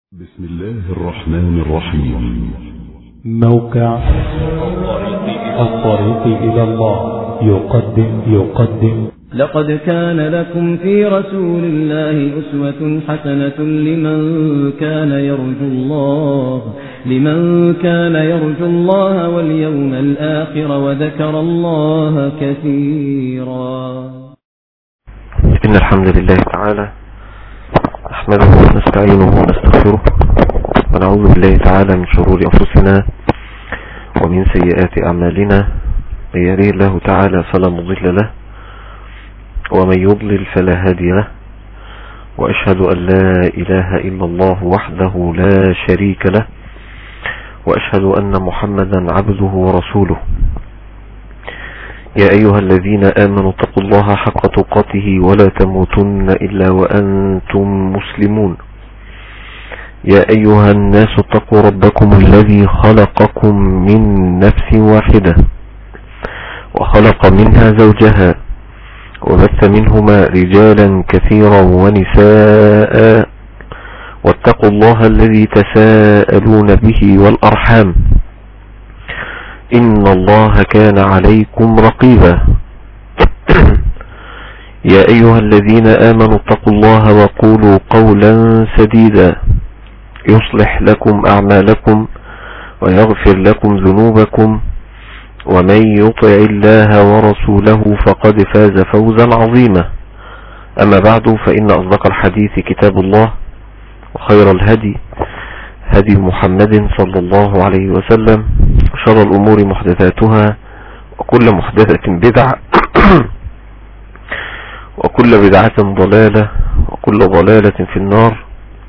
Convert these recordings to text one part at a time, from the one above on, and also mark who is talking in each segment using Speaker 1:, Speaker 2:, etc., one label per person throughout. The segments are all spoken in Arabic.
Speaker 1: بسم الله الرحمن الرحيم.
Speaker 2: موقع الطريق إلى الله يقدم
Speaker 3: لقد كان لكم في رسول الله أسوة حسنة لمن كان يرجو الله واليوم الآخر وذكر الله كثيرا.
Speaker 4: إن الحمد لله تعالى نحمده ونستعينه ونستغفره ونعوذ بالله تعالى من شرور أنفسنا ومن سيئات أعمالنا. من يهده الله تعالى فلا مضل له ومن يضلل فلا هادي له، وأشهد أن لا إله إلا الله وحده لا شريك له، وأشهد أن محمدا عبده ورسوله. يا أيها الذين آمنوا اتقوا الله حق تقاته ولا تموتن إلا وأنتم مسلمون. يا أيها الناس اتقوا ربكم الذي خلقكم من نفس واحدة وخلق منها زوجها وبث منهما رجالا كثيرا ونساء، واتقوا الله الذي تساءلون به والأرحام إن الله كان عليكم رقيبا. يا أيها الذين آمنوا اتقوا الله وقولوا قولا سديدا يصلح لكم أعمالكم ويغفر لكم ذنوبكم، ومن يطع الله ورسوله فقد فاز فوزا عظيما. أما بعد، فإن أصدق الحديث كتاب الله، وخير الهدي هدي محمد صلى الله عليه وسلم، وشر الأمور محدثاتها، وكل محدثة بدعة وكل بدعة ضلالة، وكل ضلالة في النار.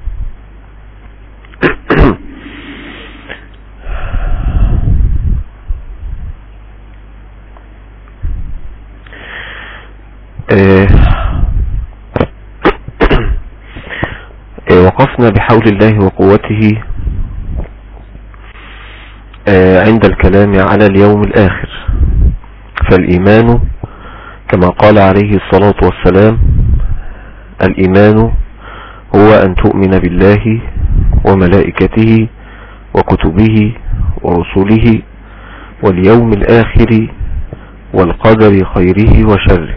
Speaker 4: وقفنا بحول الله وقوته عند الكلام على اليوم الآخر. فالإيمان كما قال عليه الصلاة والسلام: الإيمان هو أن تؤمن بالله وملائكته وكتبه ورسله واليوم الآخر والقدر خيره وشره.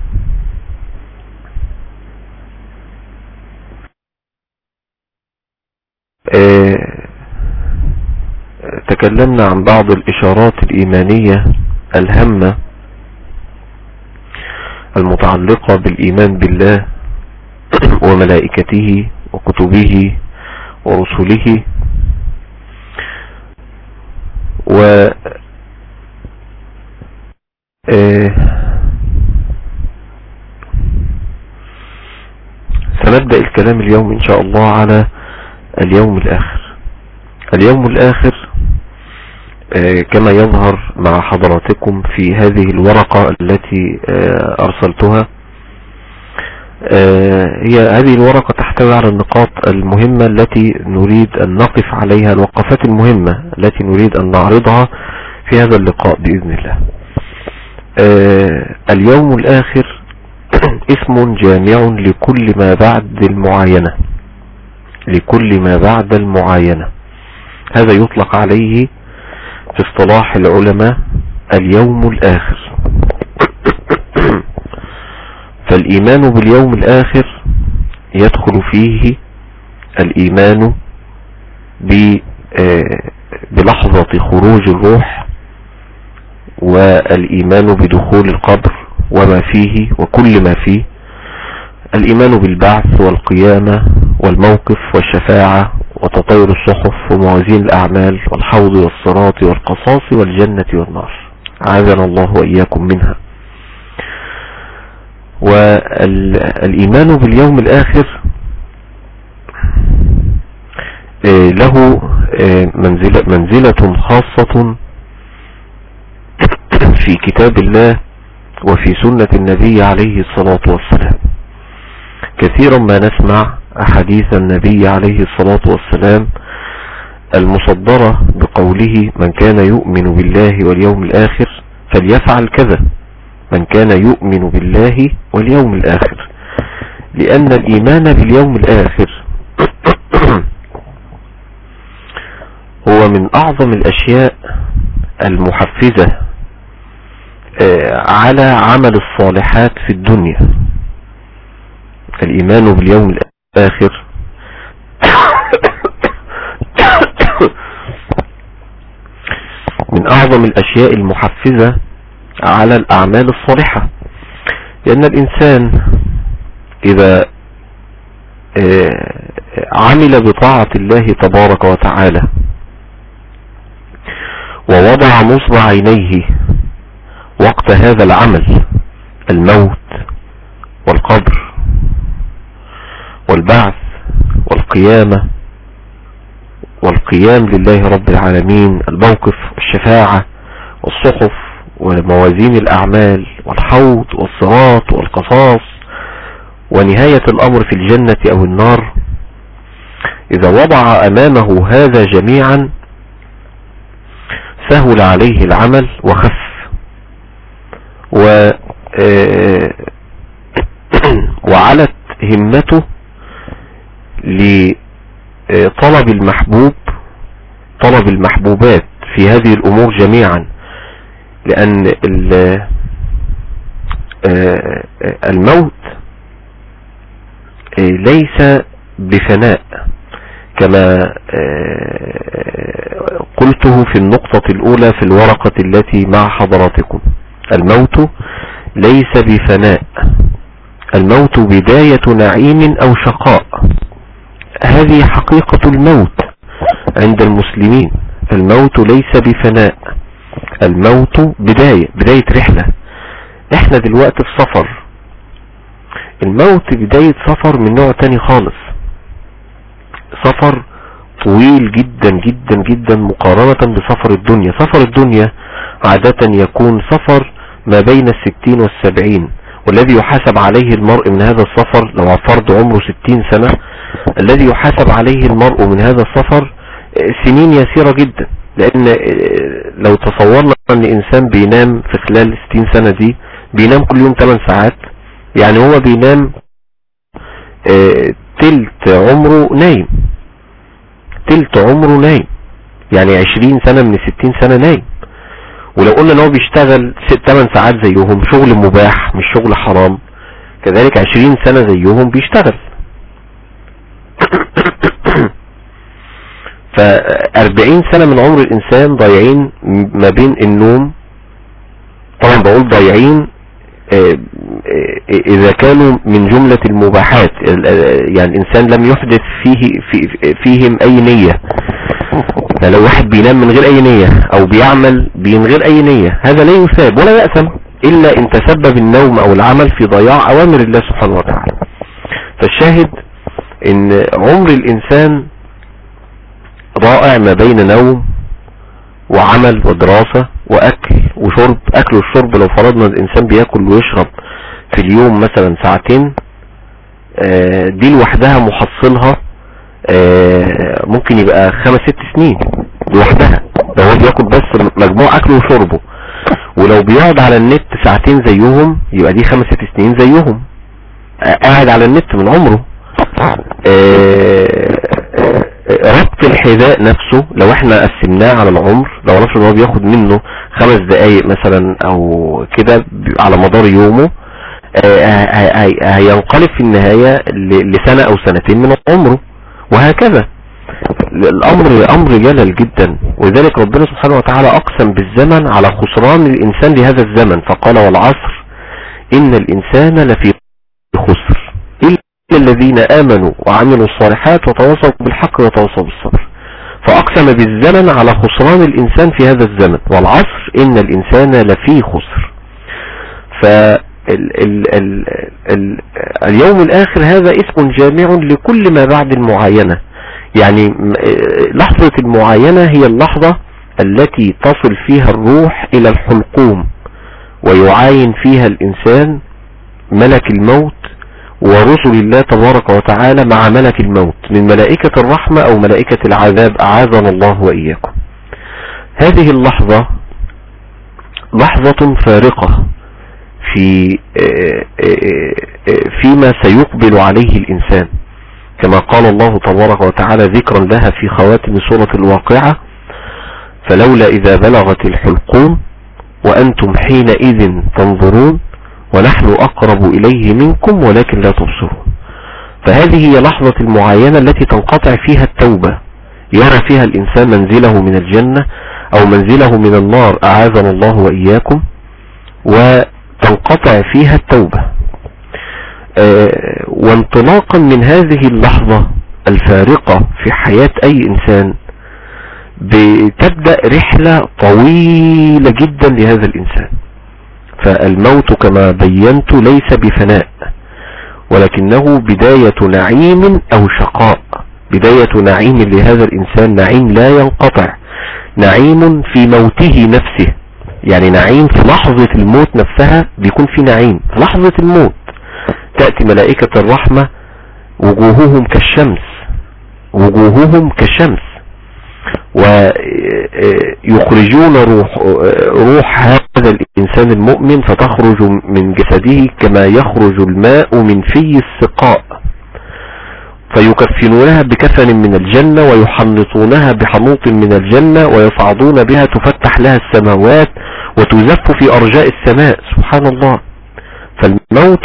Speaker 4: تكلمنا عن بعض الإشارات الإيمانية الهامة المتعلقة بالإيمان بالله وملائكته وكتبه ورسله، سنبدأ الكلام اليوم إن شاء الله على اليوم الآخر. اليوم الآخر كما يظهر مع حضراتكم في هذه الورقة التي أرسلتها، هي هذه الورقة تحتوي على النقاط المهمة التي نريد أن نقف عليها، الوقفات المهمة التي نريد أن نعرضها في هذا اللقاء بإذن الله. اليوم الآخر اسم جامع لكل ما بعد المعاينة، لكل ما بعد المعاينة. هذا يطلق عليه في اصطلاح العلماء اليوم الآخر. فالإيمان باليوم الآخر يدخل فيه الإيمان بلحظة خروج الروح، والإيمان بدخول القبر وما فيه وكل ما فيه، الإيمان بالبعث والقيامة والموقف والشفاعة وتطير الصحف وموازين الأعمال والحوض والصراط والقصاص والجنة والنار، عاذنا الله وإياكم منها. والإيمان باليوم الآخر له منزلة خاصة في كتاب الله وفي سنة النبي عليه الصلاة والسلام. كثيرا ما نسمع أحاديث النبي عليه الصلاة والسلام المصدرة بقوله: من كان يؤمن بالله واليوم الآخر فليفعل كذا، من كان يؤمن بالله واليوم الآخر. لأن الإيمان باليوم الآخر من أعظم الأشياء المحفزة على عمل الصالحات في الدنيا الإيمان باليوم الآخر. من أعظم الأشياء المحفزة على الأعمال الصالحة، لأن الإنسان إذا عمل بطاعة الله تبارك وتعالى ووضع نصب عينيه وقت هذا العمل، الموت والقبر والبعث والقيامة والقيام لله رب العالمين، الموقف والشفاعة والصحف وموازين الأعمال والحوض والصراط والقصاص ونهاية الأمر في الجنة أو النار، إذا وضع أمامه هذا جميعا سهل عليه العمل وخف، وعلت همته لطلب المحبوب، طلب المحبوبات في هذه الأمور جميعا، لأن الموت ليس بفناء كما قلته في النقطة الأولى في الورقة التي مع حضراتكم. الموت ليس بفناء، الموت بداية نعيم أو شقاء، هذه حقيقة الموت عند المسلمين. الموت ليس بفناء، الموت بداية رحلة. احنا دلوقتي في سفر، الموت بداية سفر من نوع تاني خالص، سفر طويل جدا جدا جدا مقارنة بسفر الدنيا. سفر الدنيا عادة يكون سفر ما بين 60 و70، والذي يحاسب عليه المرء من هذا السفر لو فرض عمره 60 سنة، الذي يحاسب عليه المرء من هذا السفر سنين يسيرة جدا. لأن لو تصورنا أن إنسان بينام في خلال 60 سنة دي، بينام كل يوم 8 ساعات، يعني هو بينام تلت عمره نايم، تلت عمره نايم، يعني 20 سنة من 60 سنة نايم. ولو قلنا ان هو بيشتغل 8 ساعات زيهم، شغل مباح مش شغل حرام، كذلك 20 سنة زيهم بيشتغل. ف40 سنة من عمر الانسان ضايعين ما بين النوم، طبعا بقول ضايعين اذا كانوا من جملة المباحات، يعني الانسان لم يحدث فيهم اي نية. فلو واحد بينام من غير اي نية او بيعمل من غير اي نية، هذا لا يثاب ولا يأثم الا ان تسبب النوم او العمل في ضياع اوامر الله سبحانه وتعالى. فالشاهد ان عمر الانسان ضائع ما بين نوم وعمل ودراسة واكل وشرب. اكل والشرب لو فرضنا الانسان بياكل ويشرب في اليوم مثلا ساعتين، دي لوحدها محصلها ممكن يبقى 5-6 سنين لوحدها، لو هو بياكل بس مجموع اكله وشربه. ولو بيقعد على النت ساعتين زيهم، يبقى دي 5-6 سنين زيهم قاعد على النت من عمره. ربط الحذاء نفسه لو احنا قسمناه على العمر، لو نفسه ان هو بياخد منه 5 دقايق مثلا او كده على مدار يومه، هينقلب في النهاية لسنة او سنتين من عمره، وهكذا. الامر امر جلل جدا، ولذلك ربنا سبحانه وتعالى اقسم بالزمن على خسران الانسان لهذا الزمن، فقال والعصر ان الانسان لفي خسر الا الذين امنوا وعملوا الصالحات وتواصوا بالحق وتواصوا بالصبر. فاقسم بالزمن على خسران الانسان في هذا الزمن، والعصر ان الانسان لفي خسر. اليوم الاخر هذا اسم جامع لكل ما بعد المعاينة، يعني لحظة المعاينة هي اللحظة التي تصل فيها الروح الى الحلقوم، ويعاين فيها الانسان ملك الموت ورسل الله تبارك وتعالى مع ملك الموت من ملائكة الرحمة او ملائكة العذاب، اعاذنا الله واياكم. هذه اللحظة لحظة فارقة فيما سيقبل عليه الإنسان، كما قال الله تبارك وتعالى ذكرا لها في خواتم سورة الواقعة: فلولا إذا بلغت الحلقوم وأنتم حينئذ تنظرون ونحن أقرب إليه منكم ولكن لا تبصرون. فهذه هي لحظة المعاينة التي تنقطع فيها التوبة، يرى فيها الإنسان منزله من الجنة أو منزله من النار أعاذنا الله وإياكم، وتنقطع فيها التوبة. وانطلاقا من هذه اللحظة الفارقة في حياة أي إنسان بتبدأ رحلة طويلة جدا لهذا الإنسان. فالموت كما بينت ليس بفناء، ولكنه بداية نعيم أو شقاء، بداية نعيم لهذا الإنسان، نعيم لا ينقطع، نعيم في موته نفسه، يعني نعيم في لحظة الموت نفسها بيكون في نعيم. في لحظة الموت تأتي ملائكة الرحمة وجوههم كالشمس، وجوههم كالشمس، ويخرجون روح هذا الإنسان المؤمن فتخرج من جسده كما يخرج الماء من في السقاء، فيكفنونها بكفن من الجنة ويحنطونها بحنوط من الجنة ويصعدون بها، تفتح لها السماوات وتزف في أرجاء السماء. سبحان الله. فالموت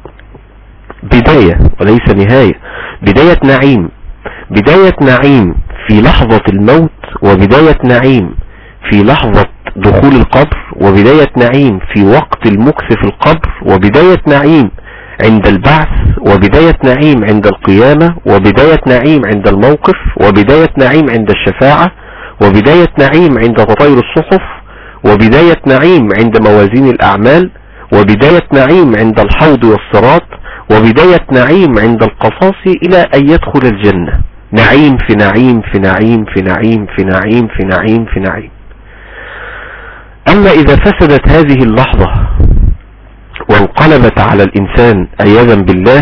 Speaker 4: بداية وليس نهاية، بداية نعيم، بداية نعيم في لحظة الموت، وبداية نعيم في لحظة دخول القبر، وبداية نعيم في وقت المكث في القبر، وبداية نعيم عند البعث، وبداية نعيم عند القيامة، وبداية نعيم عند الموقف، وبداية نعيم عند الشفاعة، وبداية نعيم عند تطاير الصحف، وبداية نعيم عند موازين الأعمال، وبداية نعيم عند الحوض والصراط، وبداية نعيم عند القصاص إلى أن يدخل الجنة. نعيم في نعيم في نعيم في نعيم في نعيم في نعيم في نعيم. أما إذا فسدت هذه اللحظة وانقلبت على الإنسان عياذا بالله،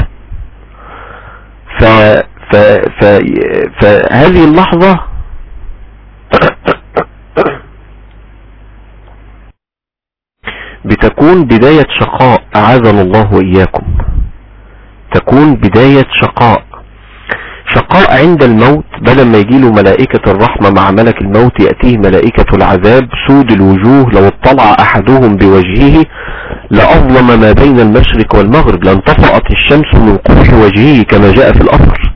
Speaker 4: فهذه اللحظة بتكون بداية شقاء أعاذنا الله وإياكم، تكون بداية شقاء عند الموت. بدل ما يجيله ملائكة الرحمة مع ملك الموت يأتيه ملائكة العذاب سود الوجوه، لو اطلع أحدهم بوجهه لأظلم ما بين المشرق والمغرب، لانطفأت الشمس من قبح وجهه كما جاء في الأثر.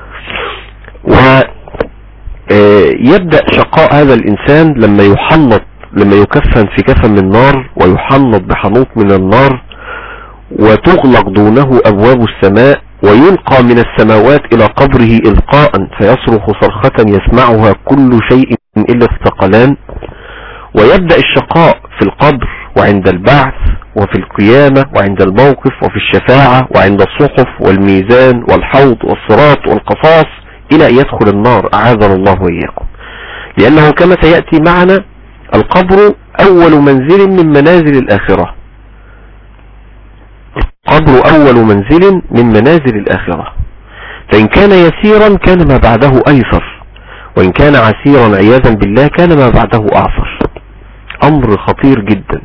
Speaker 4: ويبدأ شقاء هذا الإنسان لما يكفن في كفن من نار ويحنط بحنوط من النار، وتغلق دونه أبواب السماء، ويلقى من السماوات إلى قبره إلقاء فيصرخ صرخة يسمعها كل شيء إلا الثقلان. ويبدأ الشقاء في القبر وعند البعث وفي القيامة وعند الموقف وفي الشفاعة وعند الصحف والميزان والحوض والصراط والقصاص إلى أن يدخل النار أعاذنا الله وإياكم. لأنه كما سيأتي معنا القبر أول منزل من منازل الآخرة، القبر أول منزل من منازل الآخرة، فإن كان يسيرا كان ما بعده أيسر، وإن كان عسيرا عياذا بالله كان ما بعده أعسر. أمر خطير جدا.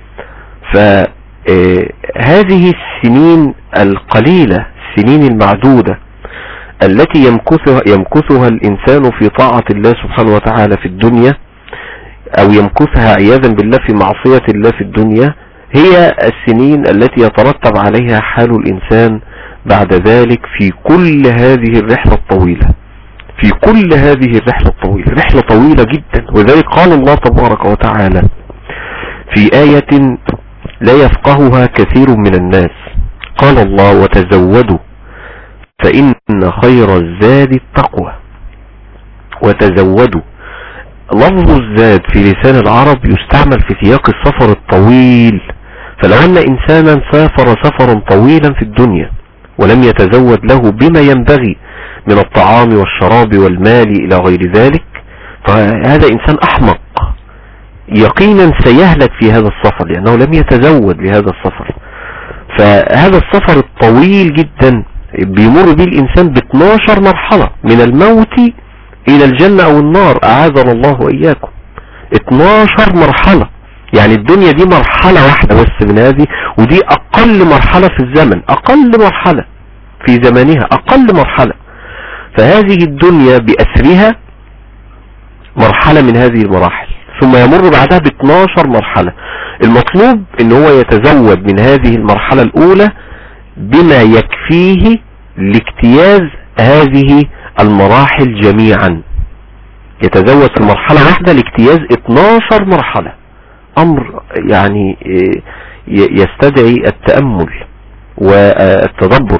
Speaker 4: فهذه السنين القليلة، السنين المعدودة التي يمكثها الإنسان في طاعة الله سبحانه وتعالى في الدنيا، أو يمكثها عياذا بالله في معصية الله في الدنيا، هي السنين التي يترتب عليها حال الإنسان بعد ذلك في كل هذه الرحلة الطويلة، في كل هذه الرحلة الطويلة، رحلة طويلة جدا. وذلك قال الله تبارك وتعالى في آية لا يفقهها كثير من الناس، قال الله وتزودوا فإن خير الزاد التقوى. وتزودوا، لفظ الزاد في لسان العرب يستعمل في سياق السفر الطويل. فلو أن إنسانا سافر سفرا طويلا في الدنيا ولم يتزود له بما ينبغي من الطعام والشراب والمال إلى غير ذلك، فهذا إنسان أحمق يقينا سيهلك في هذا السفر، لأنه لم يتزود لهذا السفر. فهذا السفر الطويل جدا بيمر به الإنسان ب12 مرحلة من الموت إلى الجنة أو النار أعاذنا الله وإياكم. 12 مرحلة، يعني الدنيا دي مرحلة واحدة بس من هذه، ودي أقل مرحلة في الزمن، أقل مرحلة في زمانها، أقل مرحلة. فهذه الدنيا بأسرها مرحلة من هذه المراحل، ثم يمر بعدها ب12 مرحلة. المطلوب ان هو يتزود من هذه المرحلة الاولى بما يكفيه لاجتياز هذه المراحل جميعا. يتزود في مرحلة واحدة لاجتياز 12 مرحلة. امر يعني يستدعي التأمل والتدبر.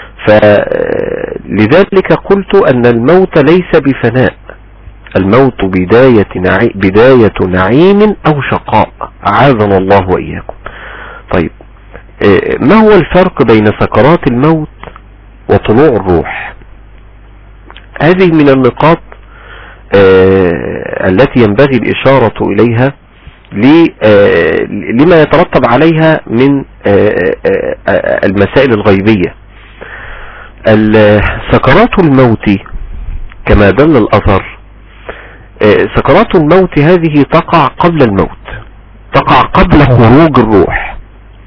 Speaker 4: فلذلك قلت ان الموت ليس بفناء، الموت بداية نعيم او شقاء، أعاذنا الله وإياكم. طيب، ما هو الفرق بين سكرات الموت وطلوع الروح؟ هذه من النقاط التي ينبغي الإشارة إليها لما يترتب عليها من المسائل الغيبية. سكرات الموت كما دل الأثر، سكرات الموت هذه تقع قبل الموت، تقع قبل خروج الروح،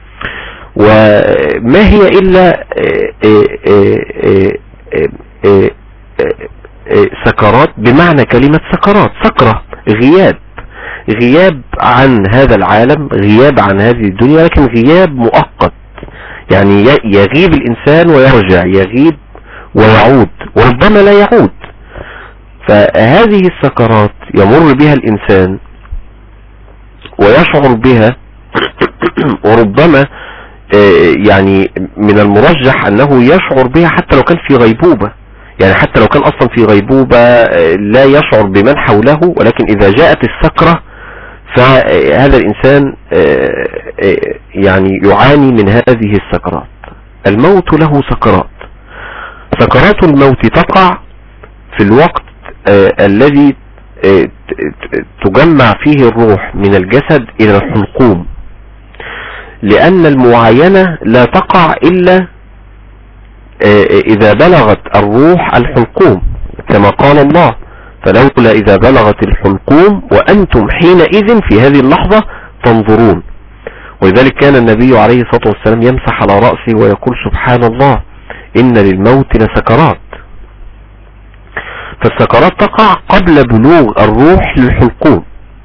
Speaker 4: وما هي إلا سكرات بمعنى كلمة سكرات. سكرة غياب عن هذا العالم، غياب عن هذه الدنيا، لكن غياب مؤقت، يعني يغيب الإنسان ويرجع، يغيب ويعود وربما لا يعود. فهذه السكرات يمر بها الإنسان ويشعر بها، وربما يعني من المرجح أنه يشعر بها حتى لو كان في غيبوبة، يعني حتى لو كان أصلا في غيبوبة لا يشعر بمن حوله، ولكن إذا جاءت السكرة فهذا الإنسان يعني يعاني من هذه السكرات. الموت له سكرات. سكرات الموت تقع في الوقت الذي تجمع فيه الروح من الجسد إلى الحلقوم، لأن المعاينة لا تقع إلا إذا بلغت الروح الحلقوم، كما قال الله: فلولا إذا بلغت الحلقوم وأنتم حينئذ في هذه اللحظة تنظرون. ولذلك كان النبي عليه الصلاة والسلام يمسح على رأسه ويقول: سبحان الله، إن للموت لسكرات. فالسكرات تقع قبل بلوغ الروح للحلقوم،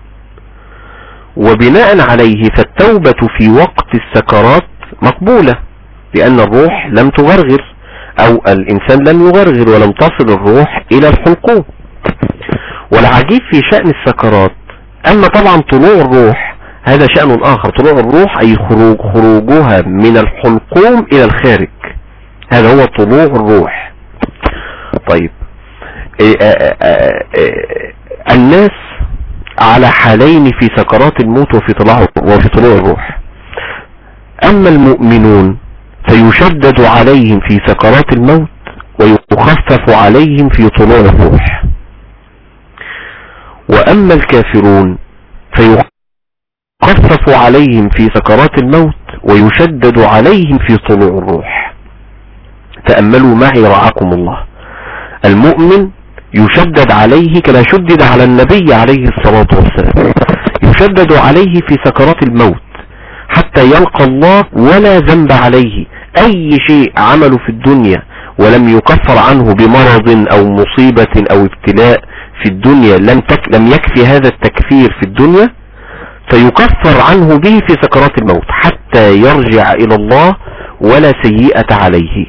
Speaker 4: وبناء عليه فالتوبة في وقت السكرات مقبولة، لأن الروح لم تغرغر، أو الإنسان لم يغرغر ولم تصل الروح إلى الحلقوم. والعجيب في شأن السكرات، أما طبعا طلوع الروح هذا شأن آخر. طلوع الروح أي خروجها من الحلقوم إلى الخارج، هذا هو طلوع الروح. طيب، الناس على حالين في سكرات الموت وفي طلوع الروح. أما المؤمنون فيشدد عليهم في سكرات الموت ويخفف عليهم في طلوع الروح، وأما الكافرون فيخفف عليهم في سكرات الموت ويشدد عليهم في طلوع الروح. تأملوا معي رعاكم الله. المؤمن يشدد عليه كما شدد على النبي عليه الصلاة والسلام، يشدد عليه في سكرات الموت حتى يلقى الله ولا ذنب عليه. أي شيء عمله في الدنيا ولم يكفر عنه بمرض أو مصيبة أو ابتلاء في الدنيا، لم يكفي هذا التكفير في الدنيا، فيكفر عنه به في سكرات الموت حتى يرجع إلى الله ولا سيئة عليه.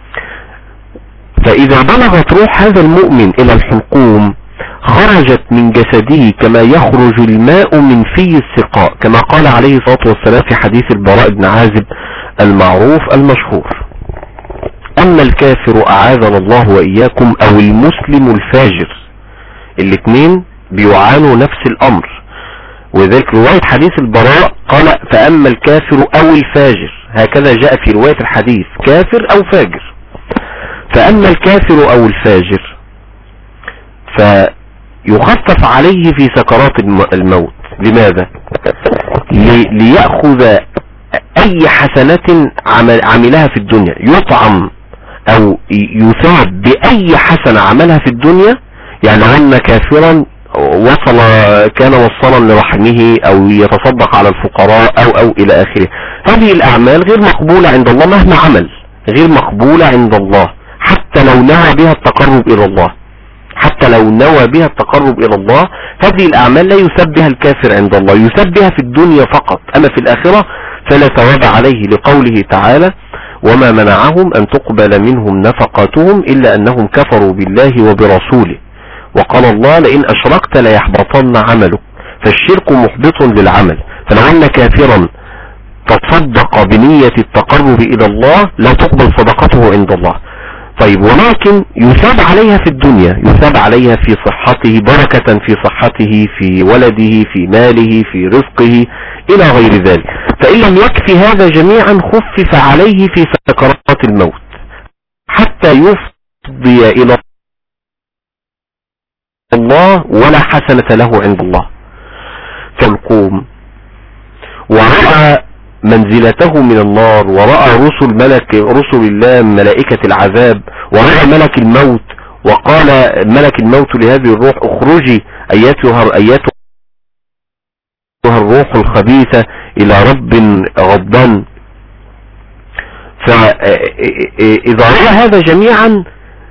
Speaker 4: فإذا بلغت روح هذا المؤمن إلى الحلقوم خرجت من جسده كما يخرج الماء من في السقاء، كما قال عليه الصلاة والسلام في حديث البراء بن عازب المعروف المشهور. أما الكافر أعاذنا الله وإياكم أو المسلم الفاجر، الاثنين بيعانوا نفس الأمر. وذلك رواية حديث البراء قال: فأما الكافر أو الفاجر، هكذا جاء في رواية الحديث: كافر أو فاجر. فأما الكافر أو الفاجر فيخفف عليه في سكرات الموت. لماذا؟ ليأخذ أي حسنة عملها في الدنيا، يطعم أو يثاب بأي حسنة عملها في الدنيا. يعني أن كافرا كان وصلا لرحمه أو يتصدق على الفقراء أو إلى آخره. هذه الأعمال غير مقبولة عند الله مهما عمل، غير مقبولة عند الله حتى لو نهى بها التقرب إلى الله، حتى لو نوى بها التقرب إلى الله، هذه الأعمال لا يثاب بها الكافر عند الله، يثاب بها في الدنيا فقط، أما في الآخرة فلا ثواب عليه، لقوله تعالى: وما منعهم أن تقبل منهم نفقاتهم إلا أنهم كفروا بالله وبرسوله، وقال الله: لئن أشركت ليحبطن عملك، فالشرك محبط للعمل، فلو أن كافرا تصدق بنية التقرب إلى الله لا تقبل صدقته عند الله. طيب، ولكن يثاب عليها في الدنيا، يثاب عليها في صحته، بركة في صحته، في ولده، في ماله، في رزقه، إلى غير ذلك. فإن لم يكفي هذا جميعا خفف عليه في سكرات الموت حتى يفضي إلى الله ولا حسنة له عند الله. فالقوم ورأى منزلته من النار، ورأى رسل الله ملائكة العذاب، ورأى ملك الموت، وقال ملك الموت لهذه الروح: اخرجي أيتها الروح الخبيثة إلى رب غضبان. فإذا رأى هذا جميعا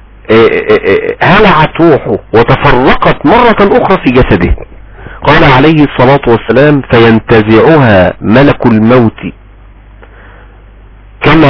Speaker 4: هلعت روحه وتفرقت مرة أخرى في جسده. قال عليه الصلاة والسلام: فينتزعها ملك الموت كما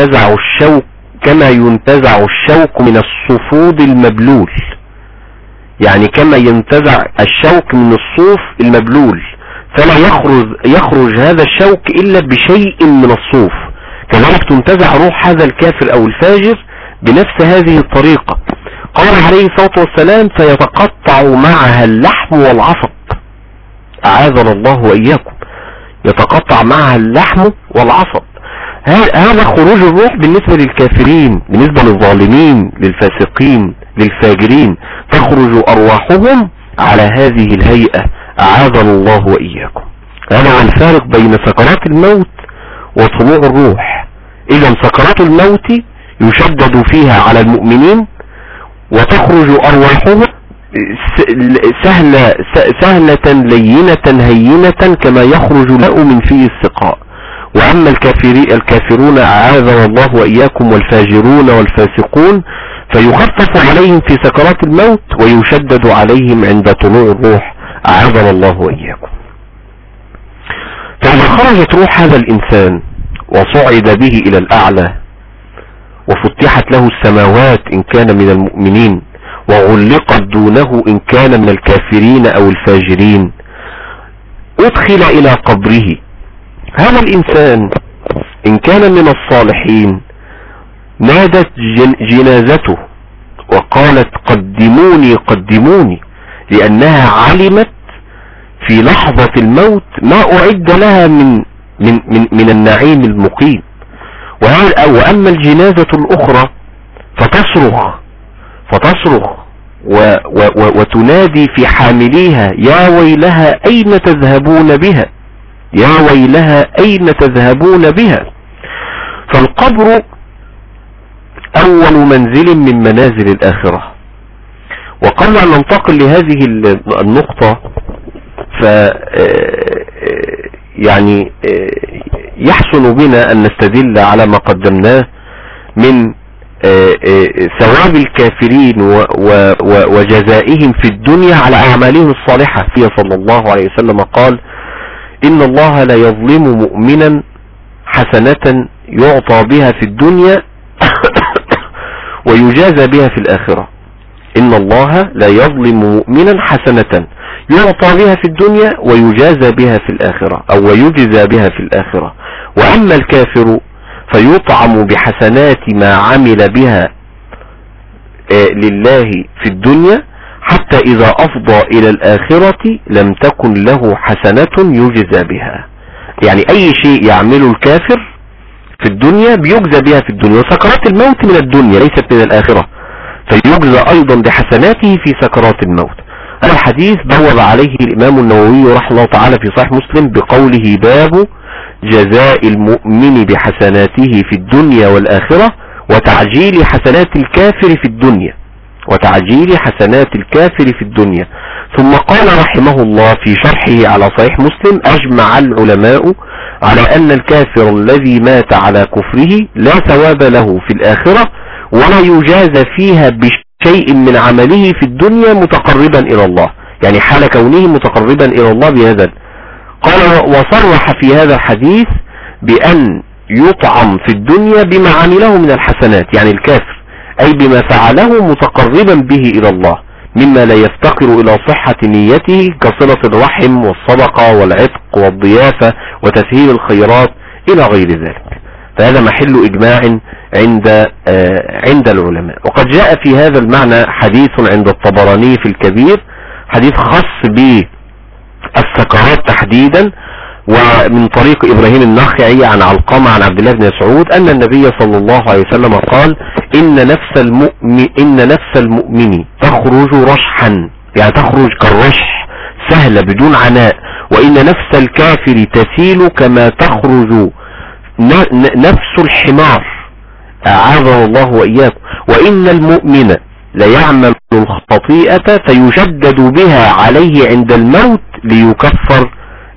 Speaker 4: ينتزع الشوك من الصفود المبلول، يعني كما ينتزع الشوك من الصوف المبلول، فلا يخرج هذا الشوك إلا بشيء من الصوف. كذلك تنتزع روح هذا الكافر أو الفاجر بنفس هذه الطريقة. قال عليه الصلاة والسلام: فيتقطع معها اللحم والعصب. أعاذنا الله وإياكم. يتقطع معها اللحم والعصب. هذا خروج الروح بالنسبة للكافرين، بالنسبة للظالمين، للفاسقين، للفاجرين، تخرج أرواحهم على هذه الهيئة. أعاذنا الله وإياكم. هذا هو الفارق بين سكرات الموت وطلوع الروح. إذا سكرات الموت يشدد فيها على المؤمنين، وتخرج أرواحهم سهلة لينة هينة كما يخرج الماء من فيه السقاء. وأما الكافرون أعاذنا الله وإياكم والفاجرون والفاسقون فيخفف عليهم في سكرات الموت ويشدد عليهم عند طلوع الروح. أعاذنا الله وإياكم. فإذا خرجت روح هذا الإنسان وصعد به إلى الأعلى وفتحت له السماوات إن كان من المؤمنين وغلقت دونه إن كان من الكافرين أو الفاجرين، أدخل إلى قبره. هذا الإنسان إن كان من الصالحين نادت جنازته وقالت: قدموني قدموني، لأنها علمت في لحظة الموت ما أعد لها من النعيم المقيم. وأما الجنازة الأخرى فتصرخ وتنادي في حامليها: يا ويلها أين تذهبون بها، يا ويلها أين تذهبون بها. فالقبر أول منزل من منازل الآخرة. وقبل أن ننتقل لهذه النقطة يعني يحسن بنا أن نستدل على ما قدمناه من ثواب الكافرين وجزائهم في الدنيا على أعمالهم الصالحة. فيه صلى الله عليه وسلم قال: إن الله لا يظلم مؤمنا حسنة يعطى بها في الدنيا ويجازى بها في الآخرة. إن الله لا يظلم مؤمنا حسنة يعطى بها في الدنيا ويجازى بها في الآخرة، أو ويجزى بها في الآخرة. وأما الكافر فيطعم بحسنات ما عمل بها لله في الدنيا، حتى إذا أفضى إلى الآخرة لم تكن له حسنة يجزى بها. يعني أي شيء يعمله الكافر في الدنيا بيجزى بها في الدنيا، وسكرات الموت من الدنيا ليست من الآخرة، فيجزى أيضا بحسناته في سكرات الموت. هذا الحديث بوب عليه الإمام النووي رحمه الله تعالى في صحيح مسلم بقوله: باب جزاء المؤمن بحسناته في الدنيا والآخرة وتعجيل حسنات الكافر في الدنيا، وتعجيل حسنات الكافر في الدنيا. ثم قال رحمه الله في شرحه على صحيح مسلم: أجمع العلماء على أن الكافر الذي مات على كفره لا ثواب له في الآخرة ولا يجازى فيها شيء من عمله في الدنيا متقربا إلى الله، يعني حال كونه متقربا إلى الله بهذا. قال وصرح في هذا الحديث بأن يطعم في الدنيا بما عمله من الحسنات، يعني الكافر، أي بما فعله متقربا به إلى الله مما لا يفتقر إلى صحة نيته كصلة الرحم والصدقة والعتق والضيافة وتسهيل الخيرات إلى غير ذلك. فهذا محل إجماع عند العلماء. وقد جاء في هذا المعنى حديث عند الطبراني في الكبير، حديث خاص بالسكرات تحديدا، ومن طريق إبراهيم النخعي عن علقمة عن عبد الله بن مسعود أن النبي صلى الله عليه وسلم قال إن نفس المؤمن تخرج رشحا، يعني تخرج كالرشح سهلة بدون عناء، وإن نفس الكافر تسيل كما تخرج نفس الحمار، أعاذنا الله وإياكم. وإن المؤمن ليعمل الخطيئة فيشدد بها عليه عند الموت ليكفر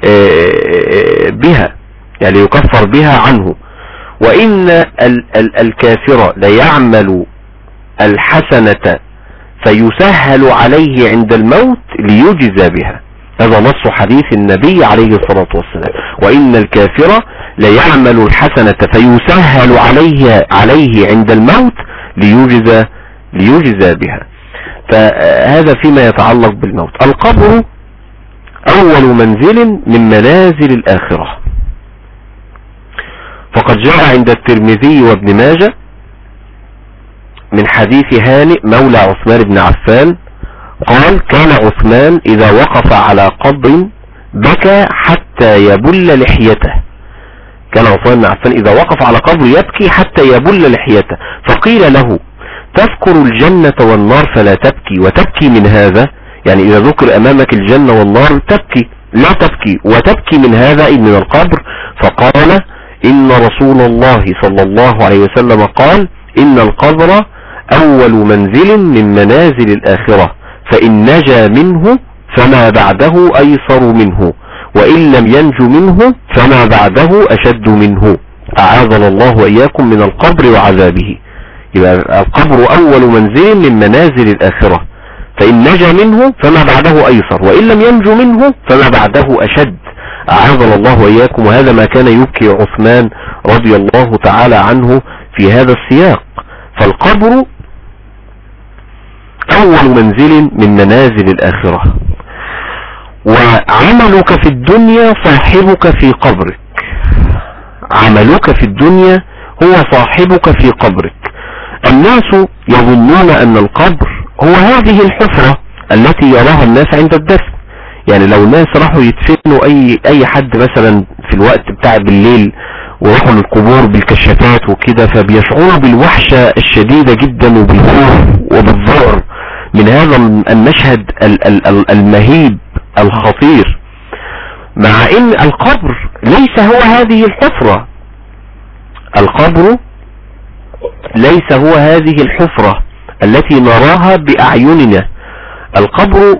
Speaker 4: بها، يعني يكفر بها عنه. وإن الكافر ليعمل الحسنة فيسهل عليه عند الموت ليجزى بها. هذا نص حديث النبي عليه الصلاة والسلام. وإن الكافر ليعمل الحسنة فيسهل عليه عند الموت ليجزى بها. فهذا فيما يتعلق بالموت. القبر أول منزل من منازل الآخرة، فقد جاء عند الترمذي وابن ماجه من حديث هانئ مولى عثمان بن عفان قال كان عثمان إذا وقف على قبر بكى حتى يبل لحيته. كان عثمان بن عفان إذا وقف على قبر يبكي حتى يبل لحيته، فقيل له تذكر الجنة والنار فلا تبكي وتبكي من هذا، يعني إذا ذكر أمامك الجنة والنار تبكي، لا تبكي وتبكي من هذا إذ من القبر. فقال إن رسول الله صلى الله عليه وسلم قال إن القبر أول منزل من منازل الآخرة، فإن نجا منه فما بعده أيسر منه، وإن لم ينج منه فما بعده أشد منه. أعاذنا الله وإياكم من القبر وعذابه. يبقى القبر أول منزل من منازل الآخرة، فإن نجا منه فما بعده أيسر، وإن لم ينج منه فما بعده أشد. أعاذنا الله وإياكم. وهذا ما كان يبكي عثمان رضي الله تعالى عنه في هذا السياق. فالقبر أول منزل من منازل الآخرة. وعملك في الدنيا صاحبك في قبرك، عملك في الدنيا هو صاحبك في قبرك. الناس يظنون أن القبر هو هذه الحفرة التي يراها الناس عند الدفن. يعني لو ناس راحوا يدفنوا أي حد مثلا في الوقت بتاع بالليل وراحوا للقبور بالكشافات وكده، فبيشعروا بالوحشة الشديدة جدا وبالخوف وبالذعر من هذا المشهد المهيب الخطير، مع ان القبر ليس هو هذه الحفرة. القبر ليس هو هذه الحفرة التي نراها بأعيننا. القبر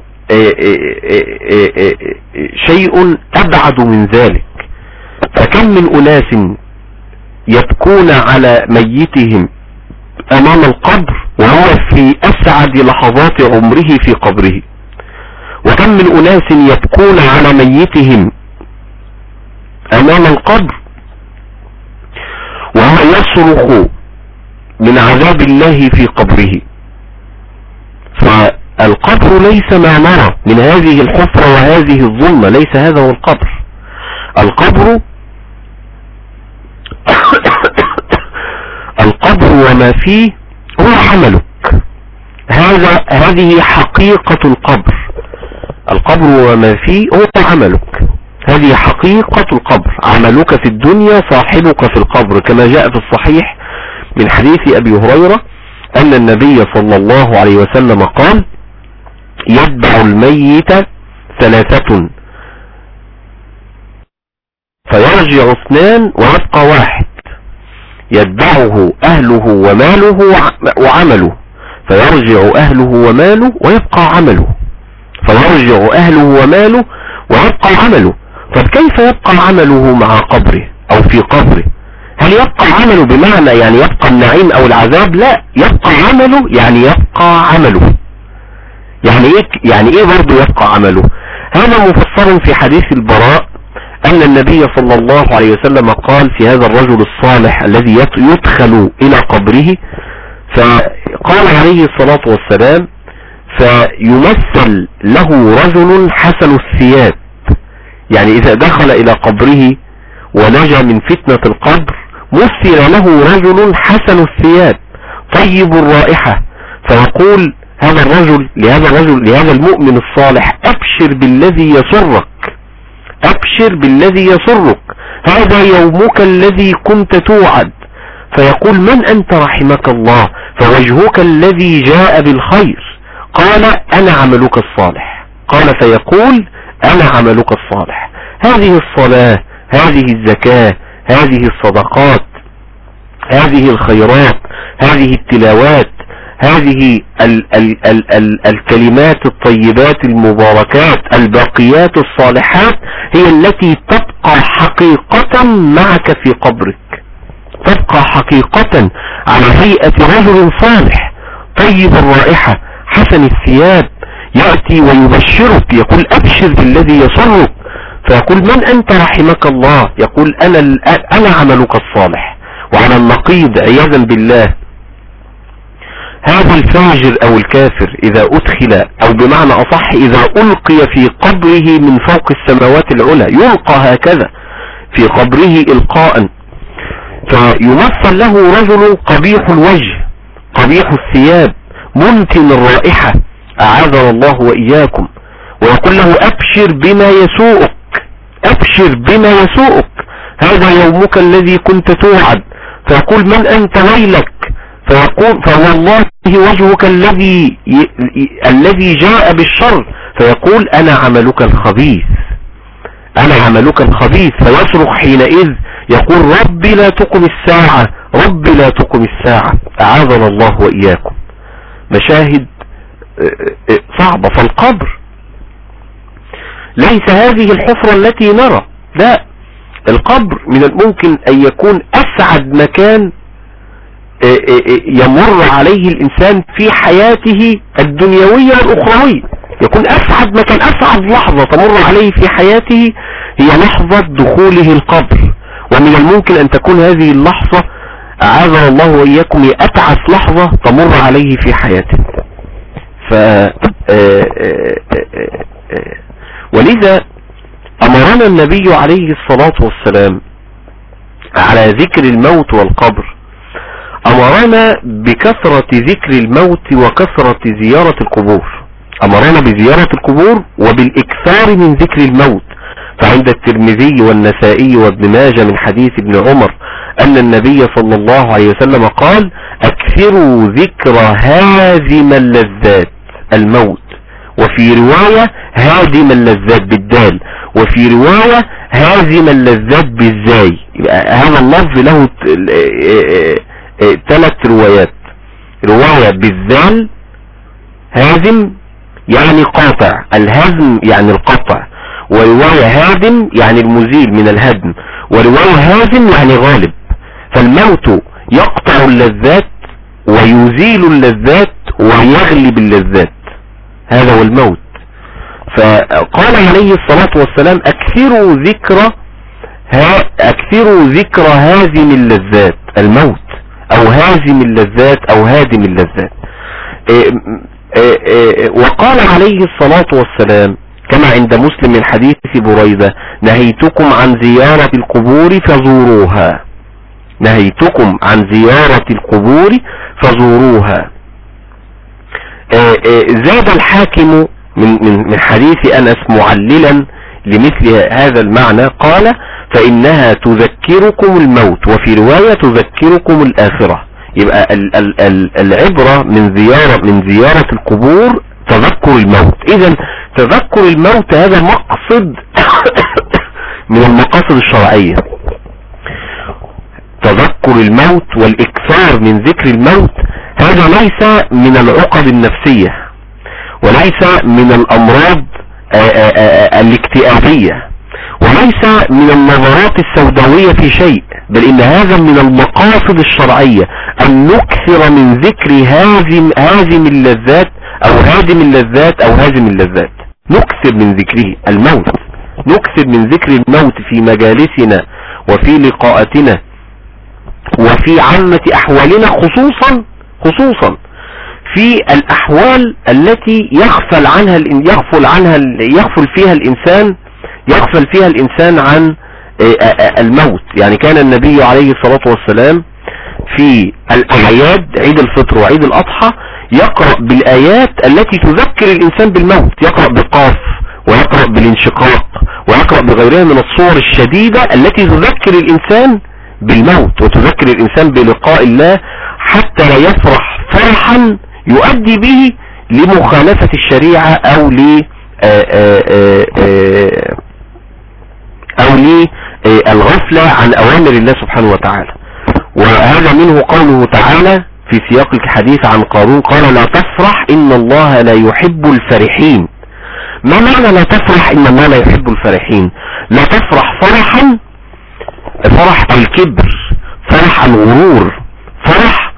Speaker 4: شيء أبعد من ذلك. فكم من أناس يبكون على ميتهم أمام القبر وهو في أسعد لحظات عمره في قبره، وكم من أناس يبكون على ميتهم أمام القبر وهو يصرخ من عذاب الله في قبره. فالقبر ليس ما نرى من هذه الحفرة وهذه الظلمة، ليس هذا هو القبر. القبر القبر وما فيه هو عملك. هذه حقيقة القبر. القبر وما فيه هو عملك، هذه حقيقة القبر. عملك في الدنيا صاحبك في القبر، كما جاء في الصحيح من حديث أبي هريرة أن النبي صلى الله عليه وسلم قال يتبع الميت ثلاثة فيرجع اثنان ويبقى واحد، يتبعه أهله وماله وعمله، فيرجع أهله وماله ويبقى عمله، فيرجع أهله وماله ويبقى عمله. طب كيف يبقى عمله مع قبره أو في قبره؟ هل يبقى عمله بمعنى يعني يبقى النعيم او العذاب؟ لا، يبقى عمله يعني يبقى عمله. يعني ايه برضه يبقى عمله؟ هذا مفسر في حديث البراء ان النبي صلى الله عليه وسلم قال في هذا الرجل الصالح الذي يدخل الى قبره، فقال عليه الصلاة والسلام: فيمثل له رجل حسن الثياب، يعني اذا دخل الى قبره ونجا من فتنة القبر مثل له رجل حسن الثياب طيب الرائحة، فيقول هذا الرجل لهذا المؤمن الصالح: ابشر بالذي يسرك، ابشر بالذي يسرك، هذا يومك الذي كنت توعد. فيقول: من انت رحمك الله؟ فوجهك الذي جاء بالخير. قال: انا عملك الصالح. قال: فيقول: انا عملك الصالح. هذه الصلاة، هذه الزكاة، هذه الصدقات، هذه الخيرات، هذه التلاوات، هذه الكلمات الطيبات المباركات الباقيات الصالحات هي التي تبقى حقيقة معك في قبرك، تبقى حقيقة على هيئة رجل صالح طيب الرائحة حسن الثياب، يأتي ويبشرك، يقول: ابشر بالذي يسرك. فيقول: من انت رحمك الله؟ يقول: انا عملك الصالح. وعلى النقيض عياذا بالله، هذا الفاجر او الكافر اذا ادخل، او بمعنى اصح اذا القي في قبره من فوق السماوات العلى، يلقى هكذا في قبره القاء، فيمثل له رجل قبيح الوجه قبيح الثياب منتن الرائحة، اعاذنا الله واياكم، ويقول له: ابشر بما يسوءك، ابشر بما يسوءك، هذا يومك الذي كنت توعد. فيقول: من انت ويلك؟ فيقول: فوالله وجهك الذي جاء بالشر. فيقول: انا عملك الخبيث، انا عملك الخبيث. فيصرخ حينئذ يقول: ربي لا تقم الساعة، ربي لا تقم الساعة، اعاذنا الله واياكم. مشاهد صعبة. فالقبر ليس هذه الحفرة التي نرى، لا، القبر من الممكن ان يكون اسعد مكان يمر عليه الانسان في حياته الدنيوية والاخروية، يكون اسعد مكان، اسعد لحظة تمر عليه في حياته هي لحظة دخوله القبر. ومن الممكن ان تكون هذه اللحظة اعاذنا الله واياكم هي اتعس لحظة تمر عليه في حياته. ولذا امرنا النبي عليه الصلاة والسلام على ذكر الموت والقبر، امرنا بكثرة ذكر الموت وكثرة زيارة القبور، امرنا بزيارة القبور وبالاكثار من ذكر الموت. فعند الترمذي والنسائي وابن ماجه من حديث ابن عمر ان النبي صلى الله عليه وسلم قال: اكثروا ذكر هازم اللذات الموت، وفي رواية هادم اللذات بالدال، وفي رواية هازم اللذات بالزاي. هذا اللفظ له 3 روايات: رواية بالذال هازم يعني قاطع، الهزم يعني القطع، ورواية هادم يعني المزيل من الهدم، ورواية هازم يعني غالب. فالموت يقطع اللذات ويزيل اللذات ويغلب اللذات، هذا هو الموت. فقال عليه الصلاة والسلام: اكثروا ذكر هازم اللذات الموت، او هازم اللذات او هادم اللذات. وقال عليه الصلاة والسلام كما عند مسلم من حديث بريدة: نهيتكم عن زيارة القبور فزوروها، نهيتكم عن زيارة القبور فزوروها. زاد الحاكم من حديث أنس معللا لمثل هذا المعنى قال: فإنها تذكركم الموت، وفي رواية تذكركم الآخرة. يبقى العبرة من زيارة القبور تذكر الموت. إذن تذكر الموت هذا مقصد من المقاصد الشرعية. تذكر الموت والإكثار من ذكر الموت هذا ليس من العقد النفسية، وليس من الأمراض الاكتئابية، وليس من النظرات السوداوية في شيء، بل إن هذا من المقاصد الشرعية، أن نكثر من ذكر هازم اللذات أو هادم اللذات أو هازم اللذات، نكثر من ذكره الموت، نكثر من ذكر الموت في مجالسنا وفي لقاءاتنا وفي عامة أحوالنا، خصوصا في الأحوال التي يغفل فيها الإنسان عن الموت. يعني كان النبي عليه الصلاة والسلام في الأعياد عيد الفطر وعيد الأضحى يقرأ بالآيات التي تذكر الإنسان بالموت، يقرأ بالقاف ويقرأ بالانشقاق ويقرأ بغيرها من الصور الشديدة التي تذكر الإنسان بالموت وتذكر الإنسان بلقاء الله، حتى لا يفرح فرحا يؤدي به لمخالفة الشريعة أو للغفلة عن أوامر الله سبحانه وتعالى. وهذا منه قوله تعالى في سياق الحديث عن قارون: قال لا تفرح إن الله لا يحب الفرحين. ما معنى لا تفرح إن الله لا يحب الفرحين؟ لا تفرح فرحا، فرح الكبر، فرح الغرور، فرح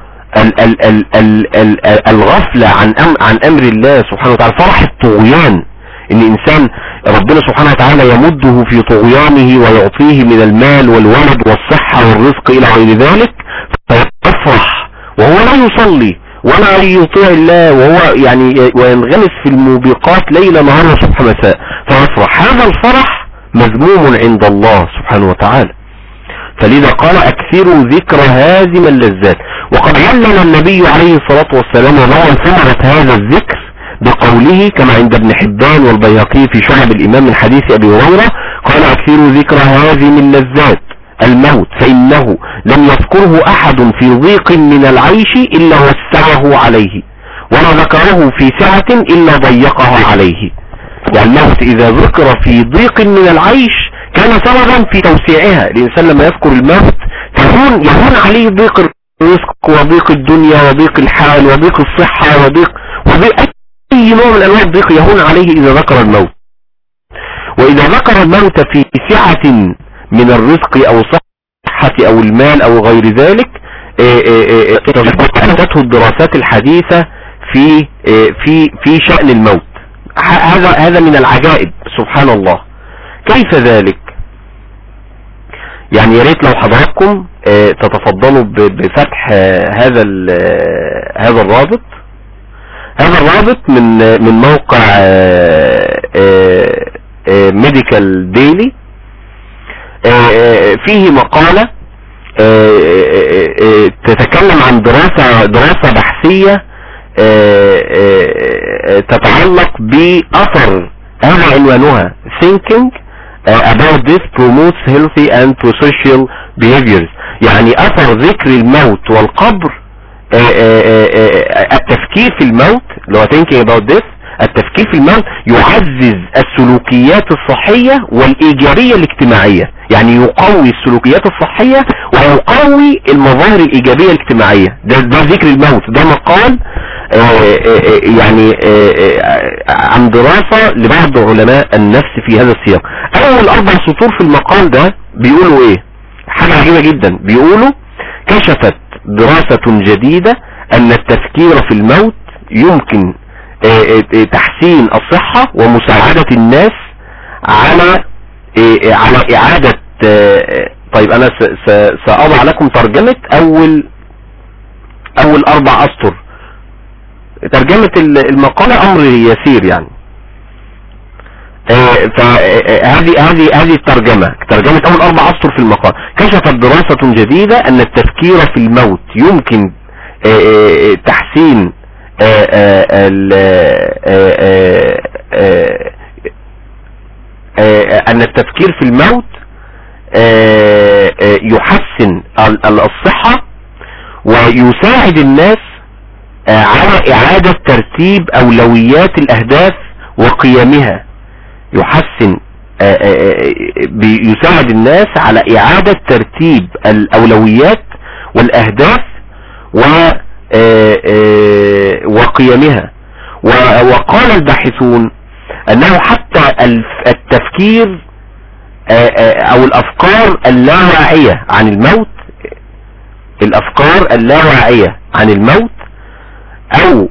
Speaker 4: الغفلة عن أمر الله سبحانه وتعالى، فرح الطغيان، إن إنسان ربنا سبحانه وتعالى يمده في طغيانه ويعطيه من المال والولد والصحة والرزق إلى غير ذلك، فيفرح وهو لا يصلي ولا يطيع الله، وهو يعني وينغمس في الموبقات ليل نهار وصبح مساء، فيفرح. هذا الفرح مذموم عند الله سبحانه وتعالى، فلذا قال أكثروا ذكر هازم اللذات. وقد علم النبي عليه الصلاة والسلام وضع ثمرة هذا الذكر بقوله كما عند ابن حبان والبيهقي في شعب الإمام من حديث أبي هريرة قال: أكثروا ذكر هازم اللذات الموت، فإنه لم يذكره أحد في ضيق من العيش إلا وسعه عليه، ولا ذكره في سعة إلا ضيقها عليه. يعني الموت إذا ذكر في ضيق من العيش كان سببا في توسيعها. الإنسان لما يذكر الموت يهون عليه ضيق الرزق وضيق الدنيا وضيق الحال وضيق الصحة وضيق أي نوع من أنواع الضيق يهون عليه إذا ذكر الموت. وإذا ذكر الموت في سعة من الرزق أو الصحة أو المال أو غير ذلك، تثبته الدراسات الحديثة في شأن الموت. هذا من العجائب سبحان الله. كيف ذلك؟ يعني يا ريت لو حضراتكم تتفضلوا بفتح هذا الرابط. هذا الرابط من موقع ميديكال ديلي، فيه مقالة تتكلم عن دراسة بحثية تتعلق بأثر، هذا عنوانها Thinking about this promotes healthy and social behaviors. يعني أثر ذكر الموت والقبر، التفكير في الموت، لو thinking about this، التفكير في الموت يعزز السلوكيات الصحية والإيجابية الاجتماعية. يعني يقوي السلوكيات الصحية ويقوي المظاهر الإيجابية الاجتماعية. ده ذكر الموت، ده مقال يعني عن دراسة لبعض علماء النفس في هذا السياق. أول 4 سطور في المقال ده بيقولوا إيه؟ حاجة عجيبة جدا. بيقولوا: كشفت دراسة جديدة أن التفكير في الموت يمكن تحسين الصحة ومساعدة الناس على إعادة. طيب أنا سأضع لكم ترجمة أول 4 أسطر. ترجمة المقالة أمر يسير يعني. فهذه الترجمة أول 4 أسطر في المقال. كشفت دراسة جديدة أن التفكير في الموت يمكن تحسين أن التفكير في الموت يحسن الصحة ويساعد الناس على إعادة ترتيب أولويات الأهداف وقيمها. يساعد الناس على إعادة ترتيب الأولويات والأهداف وقيمها. وقال الباحثون أنه حتى التفكير او الافكار اللاواعية عن الموت، الافكار اللاواعية عن الموت، او